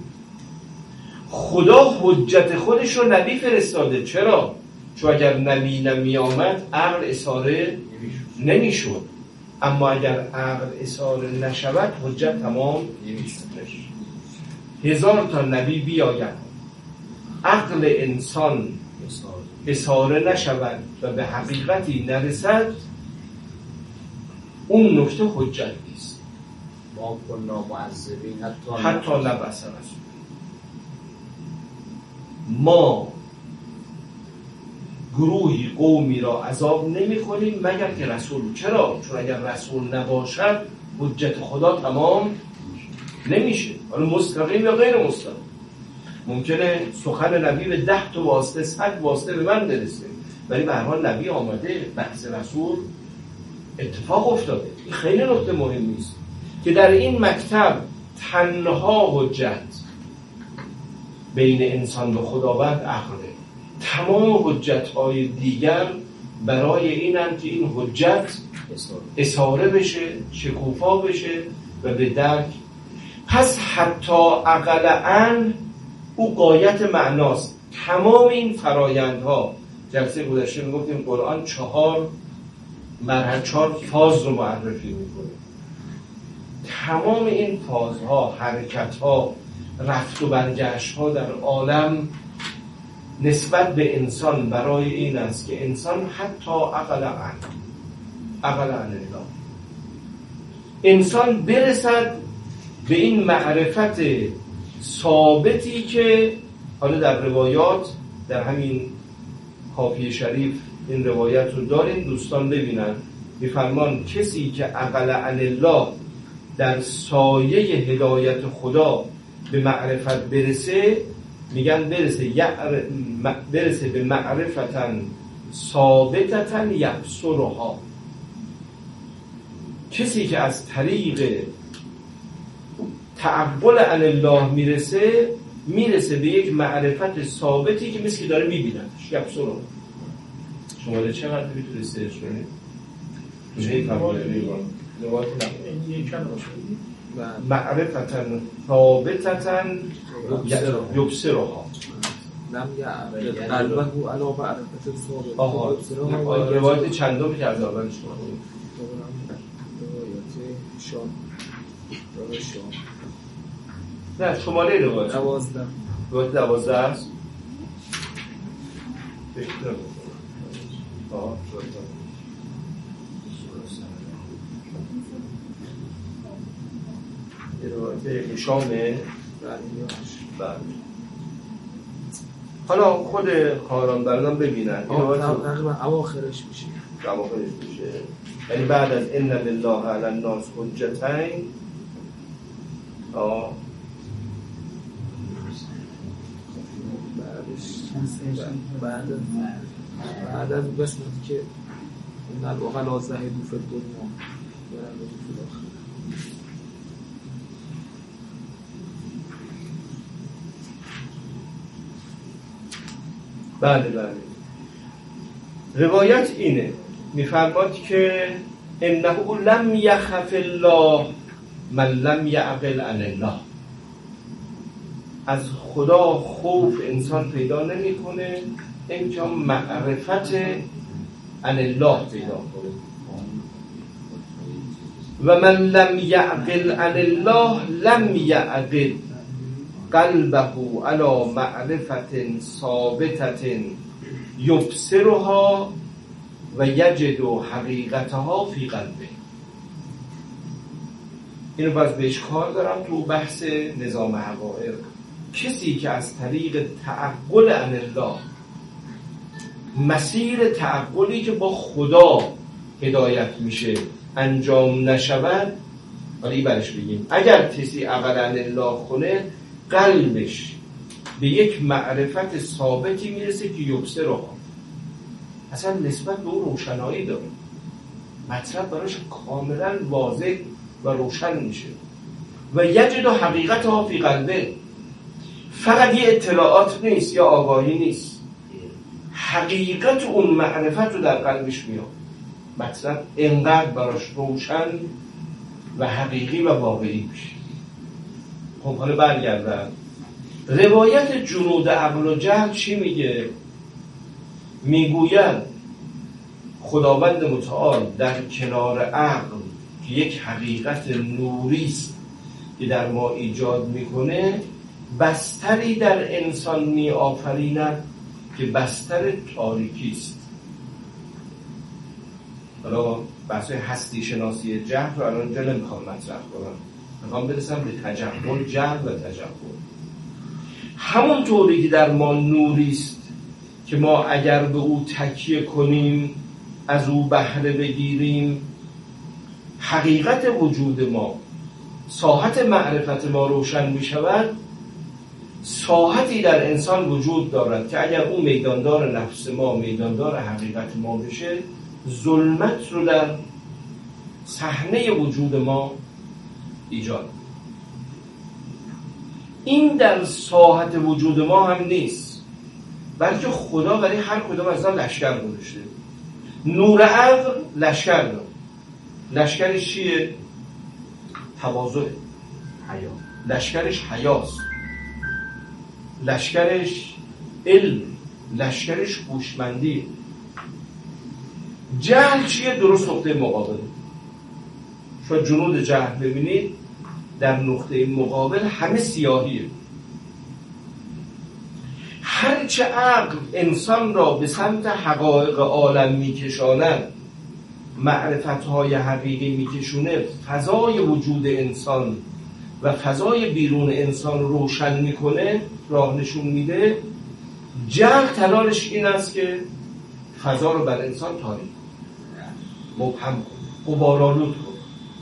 خدا حجت خودش رو نبی فرستاده. چرا؟ چون اگر نبی نمی آمد عقل اصاره نمیشد، اما اگر عقل اصاره نشود حجت تمام نمیشد. هزار تا نبی بیاید، عقل انسان اصاره نشود و به حقیقتی نرسد، اون نکته حجت نیست. ما کنا معذبین حتی حتی نبعث رسول. ما گروهی قومی را عذاب نمی کنیم مگر که رسول. چرا؟ چون اگر رسول نباشد حجت خدا تمام نمیشه، حالا مستقیم یا غیر مستقیم. ممکنه سخن نبی به ده تا واسطه صد واسطه به من برسه، ولی به هر حال نبی آمده، بحث رسول اتفاق افتاده. این خیلی نکته مهمی است که در این مکتب تنها حجت بین انسان و خداوند عقله. تمام حجت‌های دیگر برای اینند که این حجت اصاره بشه، شکوفا بشه و به درک. پس حتی اقلعاً او غایت معناست. تمام این فرایندها، جلسه گذشته میگفتیم قرآن چهار مرحله، چهار فاز رو معرفی میکنه. تمام این فازها، حرکتها، رفت و برگشتها در عالم نسبت به انسان برای این است که انسان حتی عقل عن عقل عن الله، انسان برسد به این معرفت ثابتی که حالا در روایات، در همین حافیه شریف این روایت رو داریم، دوستان ببینن. میفرمان کسی که عقل عن الله در سایه هدایت خدا به معرفت برسه، میگن برسه برسه به معرفتن ثابتتن یبصرها. کسی که از طریق تعقل عن الله میرسه، میرسه به یک معرفت ثابتی که مثل که داره میبیندش. یبصرها شما چقدر میتونید سرچ کنید؟ چه فهمیدید؟ معرفتن ثابتتن یبصرها. لم یعرف قلبه علی معرفت ثابت. آها، روایت چندم که از اولش کنید؟ روایت شام. روایت شام. نه، شماره روایت دوازده. روایت دوازده است. فکر نکنم. آها، روایت شامه. بله. حالا خود کاران برنامه ببینن. تقریبا اواخرش میشه. اواخرش میشه. یعنی بعد از ان لله علی الناس حجتین. آه. بعد بعد از قسمتی که ان العقلا زهدوا فی الدنیا و فی الاخره. بله بله. روایت اینه، میفرماد که انه لم یخف الله من لم یعقل عن الله. از خدا خوف انسان پیدا نمیکنه اینکه معرفت عن الله پیدا کنه. و من لم یعقل عن الله لم یعقل قلبه علی معرفت ثابتة یبصرها و یجد حقیقتها فی قلبه. اینو باز بهش کار دارم تو بحث نظام حقائق. کسی که از طریق تعقل عن الله، مسیر تعقلی که با خدا هدایت میشه انجام نشود، ولی برش بگیم اگر کسی عقل عن الله کنه قلبش به یک معرفت ثابتی میرسه که یبصر رو اصلا نسبت به اون روشنایی داره، مطلب براش کاملا واضح و روشن میشه. و یجد حقیقت ها فی قلبه، فقط یه اطلاعات نیست یا آگاهی نیست، حقیقت اون معرفت رو در قلبش میاد، مطلب انقدر براش روشن و حقیقی و واقعی میشه. خب حالا برگردم روایت جنود عقل و جهل چی میگه؟ میگوید خداوند متعال در کنار عقل که یک حقیقت نوری است که در ما ایجاد میکنه، بستری در انسان می آفریند که بستر تاریکی است. حالا بحث هستی شناسی جهل رو الان جا نمیخوام مطرح کنم، میخوام برسم به تجمل جهل و تجمل. همون طوری که در ما نوری است که ما اگر به او تکیه کنیم از او بهره بگیریم، حقیقت وجود ما، ساحت معرفت ما روشن می شود. ساحتی در انسان وجود دارد که اگر اون میداندار نفس ما، میداندار حقیقت ما بشه، ظلمت رو در صحنه وجود ما ایجاد. این در ساحت وجود ما هم نیست، بلکه خدا برای هر کدوم از آن لشکر گذاشته. نور عقل لشکر داره. لشکرش چیه؟ تواضع، حیا. لشکرش حیاست، لشکرش علم، لشکرش هوشمندی. جهل چیه؟ درست نقطه مقابل. شما جنود جهل ببینید در نقطه مقابل همه سیاهیه. هرچه عقل انسان را به سمت حقایق عالم میکشاند، معرفت‌های حقیقی میکشونه، فضای وجود انسان و فضای بیرون انسان روشن میکنه، راه نشون میده. جهل تلالش این است که فضا رو بر انسان تاریک، مبهم کن، غبارآلود کن.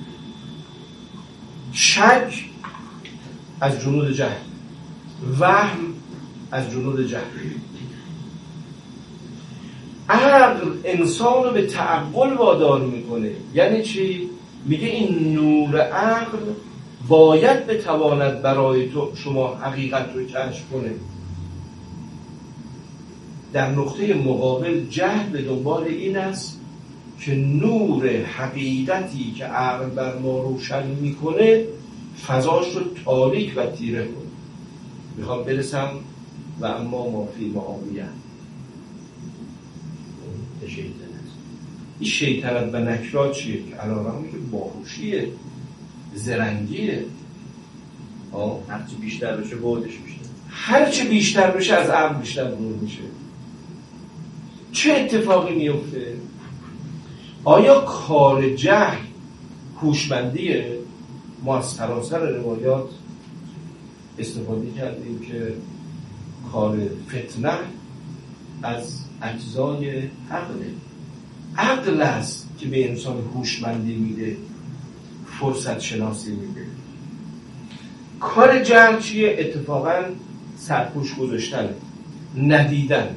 شک از جنود جهل، وهم از جنود جهل. عقل انسان رو به تعقل وادار میکنه. یعنی چی؟ میگه این نور عقل باید بتواند برای تو شما حقیقت رو کشف کنه. در نقطه مقابل جهل به دنبال این است که نور حقیقتی که عقل بر ما روشن میکنه فضاش رو تاریک و تیره کنه. میخوام برسم و اما ما فی معاویه شیطان است. این شیطنت و نکرات چیه؟ که علیرغم که باهوشیه، زرنگیه، هرچی بیشتر بشه بودش بیشتر، هرچی بیشتر بشه از عقل بیشتر دور میشه. چه اتفاقی میفته؟ آیا کار جهل هوشمندیه؟ ما از سراسر روایات استفاده کردیم که کار فتنه از اجزای عقله. عقل است که به انسان هوشمندی میده، فرصت شناسی میده. کار جهل چیه؟ اتفاقا سرپوش گذاشتن، ندیدن.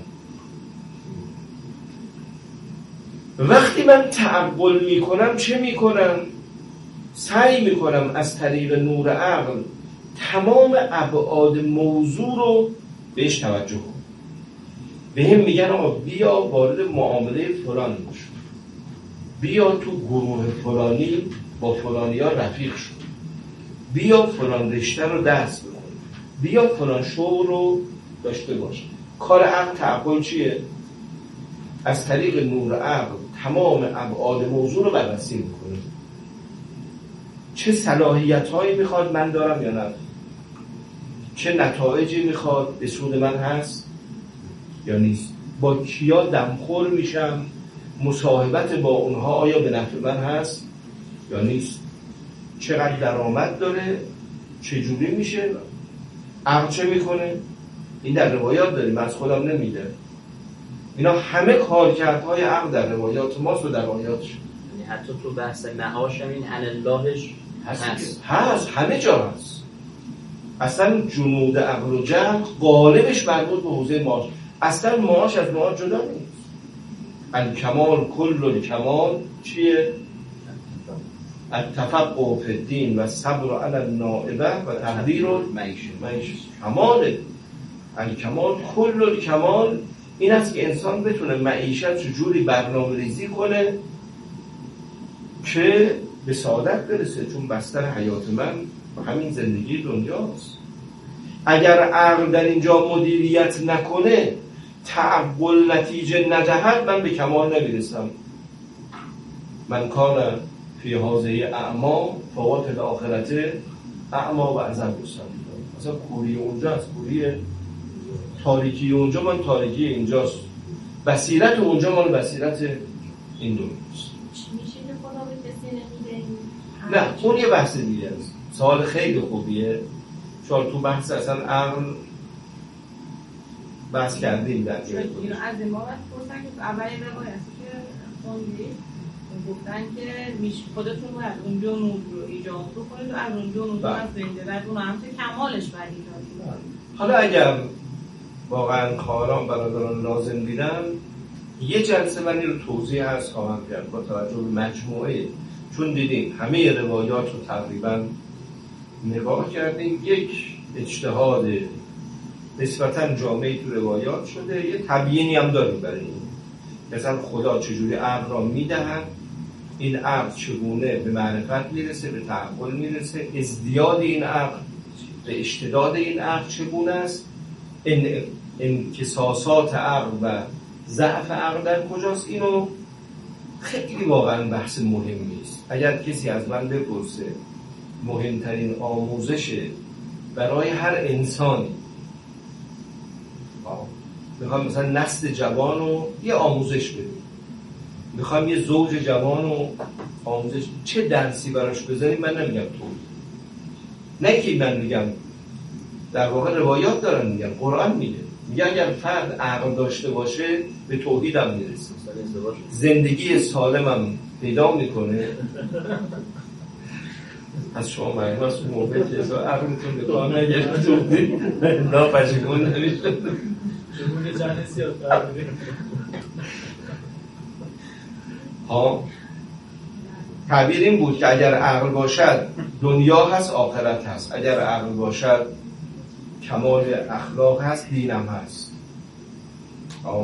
وقتی من تعقل میکنم چه میکنم؟ سعی میکنم از طریق نور عقل تمام ابعاد موضوع رو بهش توجه کنم. به هم میگن آقا بیا وارد معامله فلان بشو، بیا تو گروه فلانی با فلانی ها رفیق شو، بیا فلان رشته رو دست بکن، بیا فلان شغل رو داشته باش. کار عقل تعقل چیه؟ از طریق نور عقل تمام ابعاد موضوع رو بررسی میکنه. چه صلاحیت هایی میخواد من دارم یا نه، چه نتایجی میخواد به سود من هست یا نیست، با کیا دمخور میشم، مصاحبت با اونها آیا به نفع من هست یا نیست، چقدر درآمد داره، چجوری میشه، عقل چه میکنه. این در روایات داریم، از خودم نمیده. اینا همه کارکردهای عقل در روایات ماست و در آیاتش. یعنی حتی تو بحث نهاش هم این ان اللهش هست هست, هست. همه جا هست. اصلا جنود عقل و جهل غالبش مربوط به حوزه معاش. اصلا معاش از معاش جدا نیست. الکمال کل الکمال چیه؟ التفقه فی الدین و صبر علی النائبه و تقدیر المعیشه. کماله. الکمال کل الکمال این است که انسان بتونه معیشت چجوری برنامه ریزی کنه که به سعادت برسه، چون بستر حیات من همین زندگی دنیاست. اگر عقل در اینجا مدیریت نکنه، تعقل نتیجه ندهد، من به کمال نمیرسم. من کان فی حاضه اعما فوات الاخرت اعما و عذاب السعیر. مثلا کوری اونجا است، کوری تاریکی اونجا من تاریکی اینجاست، بصیرت اونجا من بصیرت این دنیاست. میشه که خدا به کسی نمیده؟ نه اون یه بحث دیگه است. سوال خیلی خوبیه، چون تو بحث اصلا عقل بحث کردیم در جای خودش. اینو از ما باید پرسن که اول روایتی که خوندید گفتن که میش خودتون باید اون جنود رو ایجاد بکنید و از اون جنود از زنده بعد اون هم که کمالش باید ایجاد کنید. حالا اگر واقعا خواهران برادران لازم دیدم یه جلسه من این رو توضیح هست خواهم کرد با توجه به مجموعه، چون دیدیم همه روایات رو تقریبا نگاه کردیم، یک اجتهاد نسبتاً جامعی تو روایات شده، یه تبیینی هم داریم برای این. مثلا خدا چجوری عقل را میدهد، این عقل چگونه به معرفت میرسه، به تعقل میرسه، ازدیاد این عقل به اشتداد این عقل چگونه است، این انکساسات عقل و ضعف عقل در کجاست. اینو خیلی واقعا بحث مهمی است. اگر کسی از من بپرسه مهمترین آموزش برای هر انسانی، میخوام مثلا نسل جوان رو یه آموزش بدیم، میخوام یه زوج جوان رو آموزش چه درسی براش بذاریم، من نمیگم تو، نه که من میگم، در واقع روایات دارن میگن، قرآن میگه، میگه اگر فرد عقل داشته باشه به توحید هم میرسه، زندگی سالمم پیدا میکنه. از شما معنی هست اون موقع که از عقلتون به کار نگرفتونی ناپشیمون نمیشه. شمون جان سیاه فرده ها. تعبیر این بود که اگر عقل باشد دنیا هست، آخرت هست، اگر عقل باشد کمال اخلاق هست، دینم هست. ها.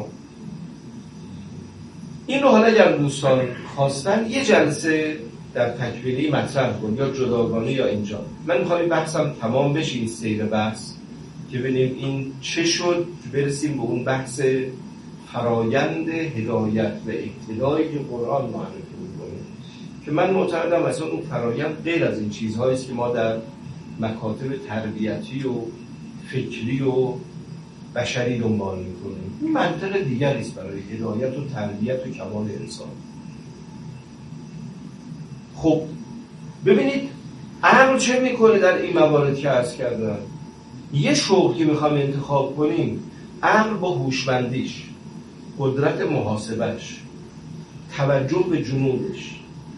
این رو حالا اگر دوستان خواستن یه جلسه در تکمیلی مطرح کن، یا جداگانه یا اینجا. من میخوام این بحثم تمام بشه، این سیر بحث که ببینیم این چه شد، برسیم به اون بحث فرایند هدایت و اقتدایی که قرآن معرفی می‌کنه، که من معتقدم اصلا اون فرایند غیر از این چیزهایی است که ما در مکاتب تربیتی و فکری و بشری دنبال می‌کنیم. این منطق دیگری است برای هدایت و تربیت و کمال انسان. خب ببینید عقل چه میکنه در این موارد که عرض کردم. یه شغل که میخوام انتخاب کنیم، عقل با هوشمندیش، قدرت محاسبش، توجه به جنودش،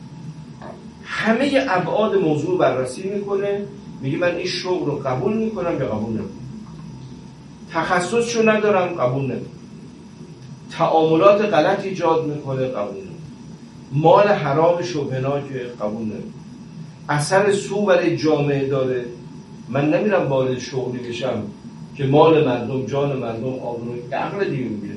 همه ابعاد موضوع بررسی میکنه، میگه من این شغل رو قبول میکنم یا قبول نمیکنم، تخصصشو ندارم قبول نمیکنم، تعاملات غلط ایجاد میکنه قبول نمیکنم، مال حرام شبهناک قبول نمیکنم، اثر سو برای جامعه داره، من نمیرم وارد شغلی بشم که مال مردم، جان مردم، آبروی عقل دیگه میگیره.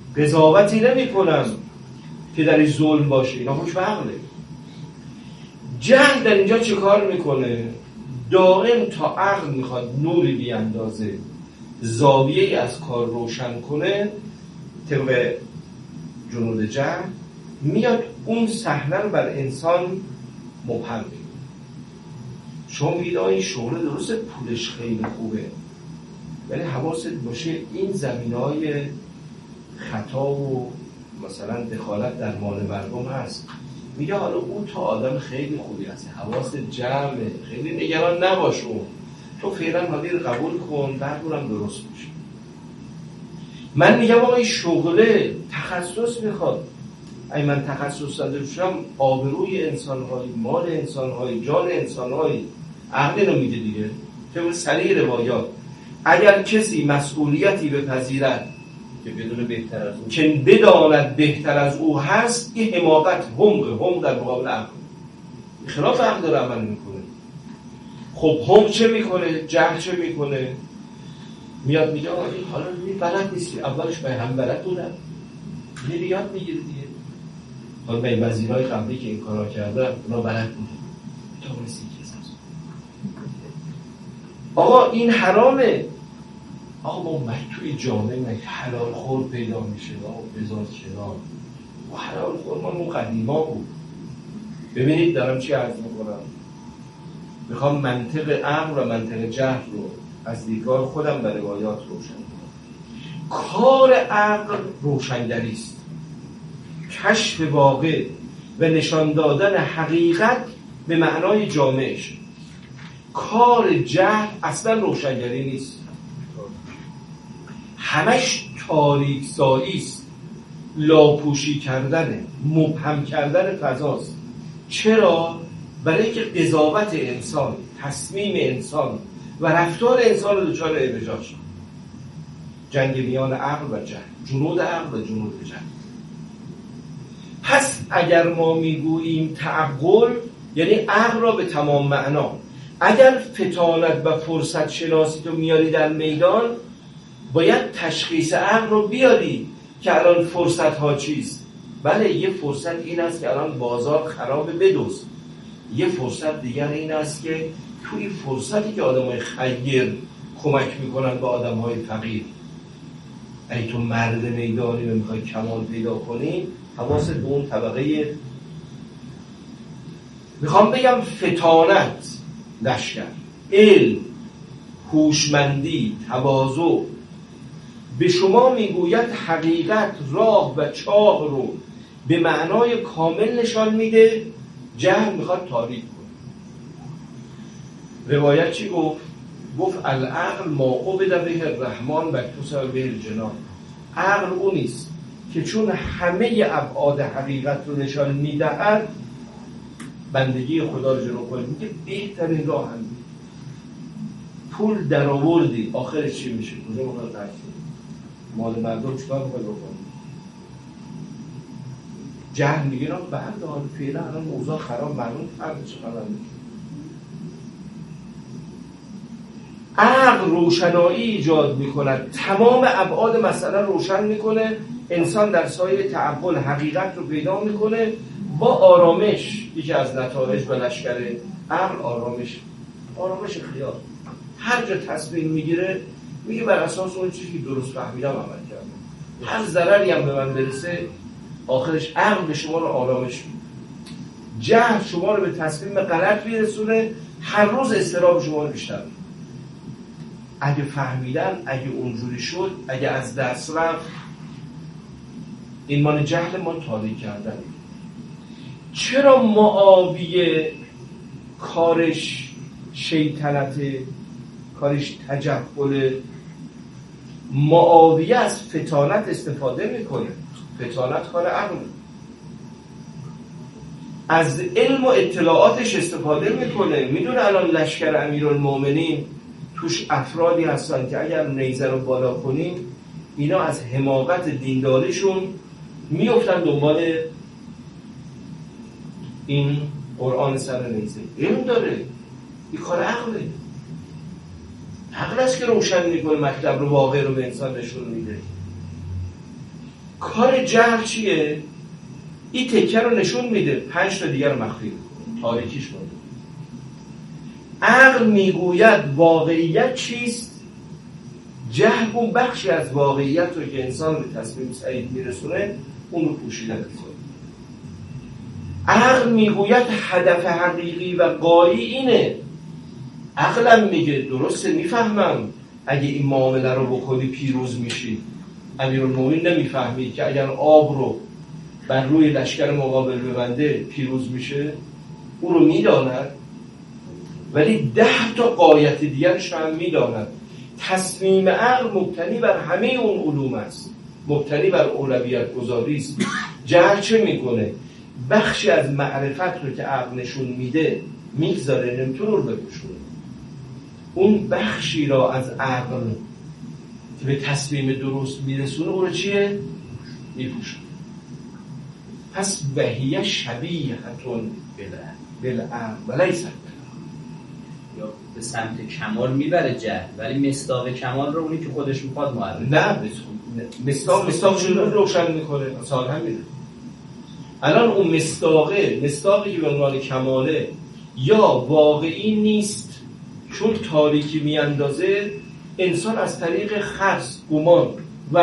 قضاوتی نمی کنم که در این ظلم باشه، اینا حکم عقله. جهل در اینجا چه کار میکنه؟ دائم تا عقل میخواد نوری بیاندازه، زاویه‌ای از کار روشن کنه، طبق جنود جهل میاد اون صحنه رو بر انسان مبهم میکنه. شما میگید این شغل درسته پولش خیلی خوبه، ولی حواست باشه این زمینه‌های خطا و مثلا دخالت در مال مردم هست. میگه حالا اون تا آدم خیلی خوبی هست، حواست جمعه، خیلی نگران نباش، اون تو فعلا حالی رو قبول کن، بعدونم درست میشه. من میگم آقا این شغله تخصص میخواد. اگه من تخصص داده باشم آبروی انسان‌های، مال انسان‌های، جان انسان‌های، عقل رو میده دیگه. طبق صریح روایات اگر کسی مسئولیتی بپذیرد که بدون بهتر از او، که بداند بهتر از او هست، این حماقت، حمق، حمق در مقابل عقل، خلاف عقل داره عمل میکنه. خب حمق چه میکنه؟ جهل چه میکنه؟ میاد میگه آقا این حالا این بلد نیستی، اولش به هم بلد بودن، میری یاد میگیری دیگه. حالا به وزیرهای قبلی که این کارا کردن اونا بلد بودن تا رسید که آقا این حرامه. آقا ما من توی جامعه من حلال خور پیدا میشه و بذار کنار و حلال خور ما اون قدیما بود. ببینید دارم چی عرض میکنم، میخوام منطق عقل و منطق جهل رو از دیدگاه خودم به روایات روشن کنم. کار عقل روشنگری است، کشف واقع و نشان دادن حقیقت به معنای جامعش. کار جهل اصلا روشنگری نیست، همش تاریک سایی است، لاپوشی کردن، مبهم کردن فضاست. چرا؟ برای اینکه قضاوت انسان، تصمیم انسان و رفتار انسان رو دچار اعوجاج شد. جنگ میان عقل و جهل، جنود عقل و جنود جهل. پس اگر ما میگوییم تعقل یعنی عقل را به تمام معنا، اگر فطانت و فرصت شناسی تو میاری در میدان، باید تشخیص عقل رو بیاری که الان فرصت ها چیست. بله یه فرصت این است که الان بازار خراب بدوز، یه فرصت دیگر این است که توی فرصتی که آدم های خیر کمک میکنن به آدم های فقیر. اگه تو مرد میدانی و میخوای کمال پیدا کنی، حواست به اون طبقه، میخوام بگم فطانت، لشکر، علم، هوشمندی، تواضع به شما میگوید حقیقت، راه و چاه رو به معنای کامل نشان میده. جهل میخواد تاریک کنه. روایت چی گفت؟ گفت العقل ما عبد به الرحمن و اکتسب به الجنان. عقل اونیست که چون همه ابعاد حقیقت رو نشان میدهد بندگی خدا رو جلو کنه. میگه بهترین راه هم پول در آوردی، آخرش چی میشه؟ کجا میخواد تحصیل؟ مال مردم چیکار میخواد بکنی؟ جهل میگه نه بعد حال فعلا الان موضوع خراب، معلوم فرد چه خبر میشه. عقل روشنایی ایجاد میکند، تمام ابعاد مسئله روشن میکنه، انسان در سایه تعقل حقیقت رو پیدا میکنه با آرامش. یکی از نتایج و لشکر عقل آرامش، آرامش خیال. هر جا تصمیم میگیره میگه بر اساس اون چیزی که درست فهمیدم عمل کردم، هر ضرری هم به من برسه آخرش عقل به شما رو آرامش میده. جهل شما رو به تصمیم غلط میرسونه، هر روز اضطراب شما رو بیشتر. اگه فهمیدن، اگه اونجوری شد، اگه از دست رفت، این مال جهل ما تاریک کردن. چرا معاویه کارش شیطنته، کارش تجبله؟ معاویه از فطانت استفاده میکنه. فطانت کار عقل، از علم و اطلاعاتش استفاده میکنه. میدونه الان لشکر امیرالمومنین توش افرادی هستن که اگر نیزه رو بالا کنیم اینا از حماقت دینداریشون میافتن دنبال این قرآن سر نیزه. علم داره، این کار عقله. عقل است که روشن میکنه، مطلب رو، واقع رو به انسان نشون میده. کار جهل چیه؟ این تکه رو نشون میده، پنج تا دیگر رو مخفی میکنه. تاریکیش مونده. عقل میگوید واقعیت چیست، جهل اون بخشی از واقعیت رو که انسان به تصمیم سعید میرسونه اون رو پوشیده می‌کنه. عقل میگوید هدف حقیقی و غایی اینه. عقلم میگه درسته، میفهمم اگه این معامله رو بکنی پیروز میشی. امیرالمومنین نمیفهمید که اگر آب رو بر روی لشکر مقابل ببنده پیروز میشه؟ او رو میداند، ولی ده تا غایت دیگرش هم میداند. تصمیم عقل مبتنی بر همه اون علوم است، مبتنی بر اولویت گذاری است. جهل چه میکنه؟ بخشی از معرفت رو که عقل نشون میده میگذاره، نمیتونه رو بپوشونه. اون بخشی را از عقل که به تصمیم درست میرسونه اون رو چیه؟ میپوشونه. پس وحیه شبیهتون بالعقل ولیس یا به سمت کمال میبره جهل، ولی مصداق کمال رو اونی که خودش میخواد معرفی. نه، مصداق مصداق رو روشن میکنه. مثال همینه. الان اون مصداقه مصداقی که به عنوان کماله یا واقعی نیست چون تاریکی میاندازه، انسان از طریق خرس، گمان و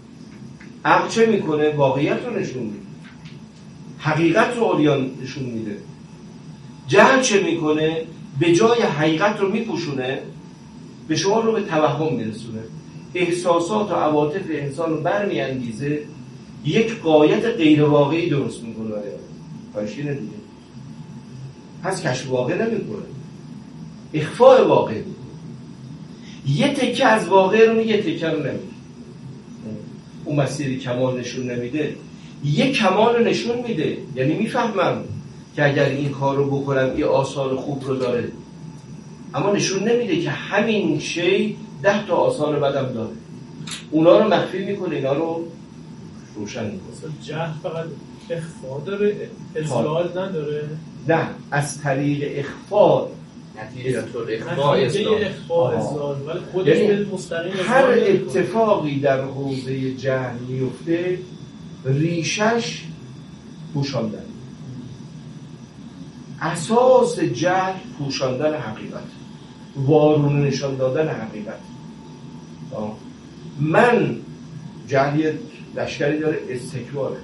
عقل چه میکنه؟ واقعیت رو نشون میده، حقیقت رو عریان نشون میده. جهل چه میکنه؟ به جای حقیقت رو میپوشونه، به شما رو به توهم میرسونه، احساسات و عواطف انسان رو برمیانگیزه، یک غایت غیر واقعی درست میکنه. کارشینه دیگه. پس کشف واقع نمیکنه، اخفاء واقع میکنه. یه تکه از واقع رو یه تکه رو نمیده. اون مسیری کمال نشون نمیده، یه کمال رو نشون میده. یعنی میفهمم که اگر این کار رو بکنم این آثار خوب رو داره، اما نشون نمیده که همین شی ده تا آثار بدم داره. اونا رو مخفی میکنه، اینا رو روشن میکنه. جهل فقط اخفا داره، اضلال نداره. نه، از طریق اخفا نتیجه اخفا اضلال، ولی خودش یعنی مستقیم هر اتفاقی در حوزه جهل میفته ریشش پوشاندن. اساس جهل پوشاندن حقیقت، وارونه نشان دادن حقیقت. من جهل لشکری داره استکباره.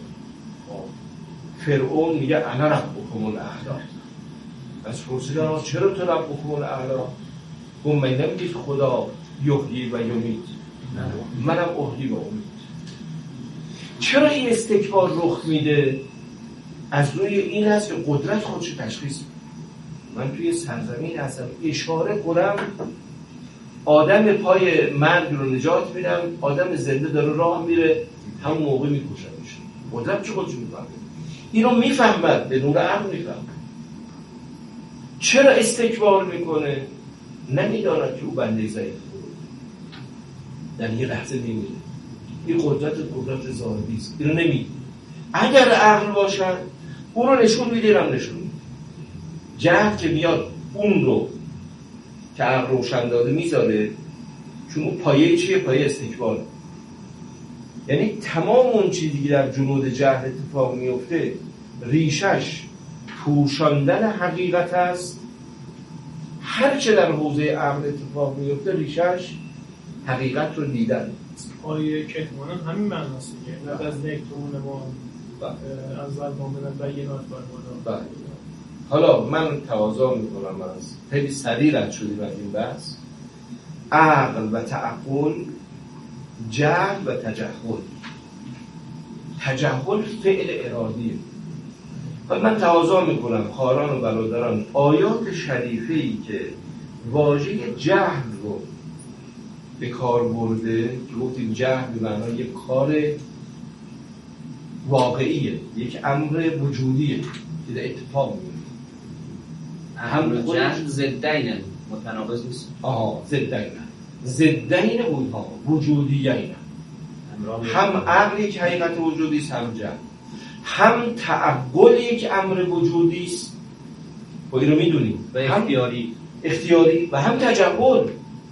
فرعون میگه انا ربکم الاعلی. از پرسیدن چرا تو ربکم الاعلی؟ گفت من نمیگید خدا یحیی و یمیت، منم احیی و امید. چرا این استکبار رخ میده؟ از روی این هست که قدرت خودش تشخیص میده. من توی سرزمین هستم، اشاره کنم آدم پای مرگ رو نجات میدم، آدم زنده داره راه میره، همون موقع میکشمش. قدرت چه خودش میفهمه؟ اینو میفهمد، به نور عقل میفهمد. چرا استکبار میکنه؟ نمیداند که او بنده ضعیف بود، در یه لحظه میمیره. این قدرت قدرت ظاهری است، اینو نمیدید. اگر عقل باشد اون رو نشون میده، هم نشون میده. جهل که میاد اون رو که عقل روشن داده میذاره، چون اون پایه چیه؟ پایه استکبار. یعنی تمام اون چیزی که در جنود جهل اتفاق میفته ریشش پوشاندن حقیقت است. هر چه در حوزه عقل اتفاق میفته ریشش حقیقت رو دیدن. آیه کتمان هم همین معناست که بعد از نکتمون ما از ظلمان بینات بر بله. حالا من تواضع میکنم، از خیلی سریع رد شدیم از این بحث. عقل و تعقل، جهل و تجهل. تجهل فعل ارادیه. من تواضع میکنم خواهران و برادران، آیات شریفه‌ای که واژه جهل رو به کار برده، که گفتیم جهل به معنای یک کار واقعیه، یک امر وجودیه که در اتفاق میفته. هم جهل ضدین متناقض نیست. آها، ضدین ضدین اونها وجودیین. هم عقل یک حقیقت وجودی است، هم جهل. هم تعقل یک امر وجودی است و این رو میدونیم، و اختیاری اختیاری و هم تجهل.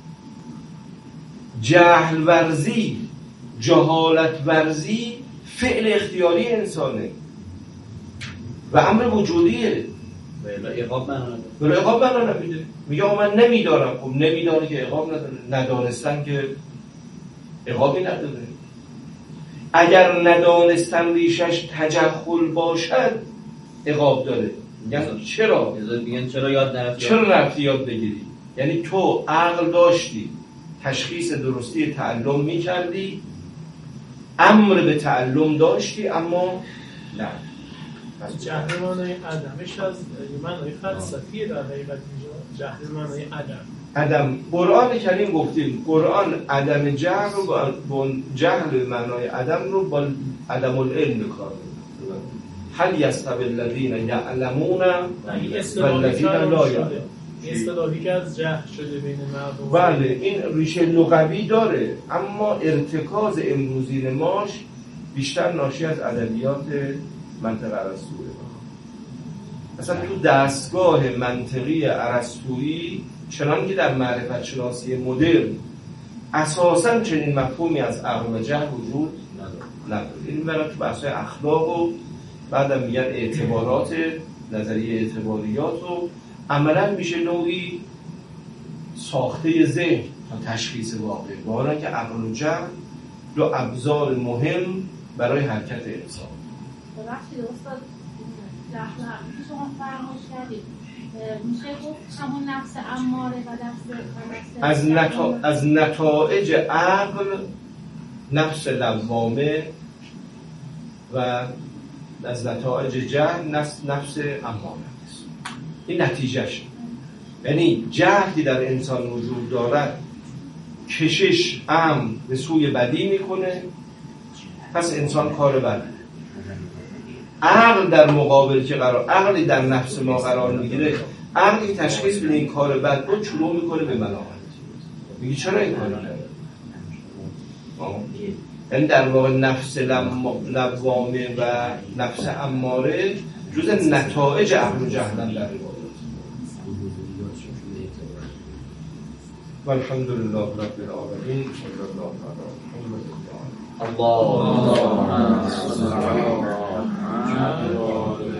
جهل ورزی، جهالت ورزی فعل اختیاری انسانه و امر وجودیه. ولی عقاب معنا نداره. ولی عقاب معنا نمیده. میگه من نمیدارم. خب نمیداره که عقاب نداره. ندانستن که عقابی نداره. اگر ندانستن ریشش تجهل باشد عقاب داره. یعنی چرا؟ میگن چرا یاد نرفتی؟ چرا نرفتی یاد بگیری؟ یعنی تو عقل داشتی، تشخیص درستی تعلم میکردی، امر به تعلم داشتی، اما نه. جهل معنای عدمش از معنای فلسفیه در حقیقت اینجا. جهل معنای عدم. عدم. قرآن کریم گفتیم قرآن عدم جهل رو با جهل معنای عدم رو با عدم العلم کار می‌کنه. هل یستوی الذین یعلمون والذین لا یعلمون. اصطلاحی که از جهل شده بین مردم. بله این ریشه لغوی داره، اما ارتکاز امروزین ماش بیشتر ناشی از ادبیات منطق ارسطویی. اصلا تو دستگاه منطقی ارسطویی چنان که در معرفت شناسی مدرن اساساً چنین مفهومی از عقل و جهل وجود نداره. این برای تو بحث اخلاق و بعدم میگن اعتبارات، نظریه اعتباریات و عملاً میشه نوعی ساخته ذهن تا تشخیص واقع، با حالا که عقل و جهل دو ابزار مهم برای حرکت انسان. ببخشید استاد، جهل که شما فرمایش کردید میشه گفت همون نفس اماره و نفس از نتا... از نتایج عقل نفس لوامه و از نتایج جهل نفس نفس اماره است. این نتیجهش. یعنی جهلی در انسان وجود دارد، کشش امر به سوی بدی میکنه، پس انسان کار بده. عقل در مقابل که قرار عقلی در نفس ما قرار میگیره، عقلی تشخیص بده این کار بد رو شروع میکنه به ملامت. میگه چرا این کارو کردی؟ یعنی در واقع نفس لوامه و نفس اماره جز نتایج عقل و جهل در والحمدلله رب العالمین. الله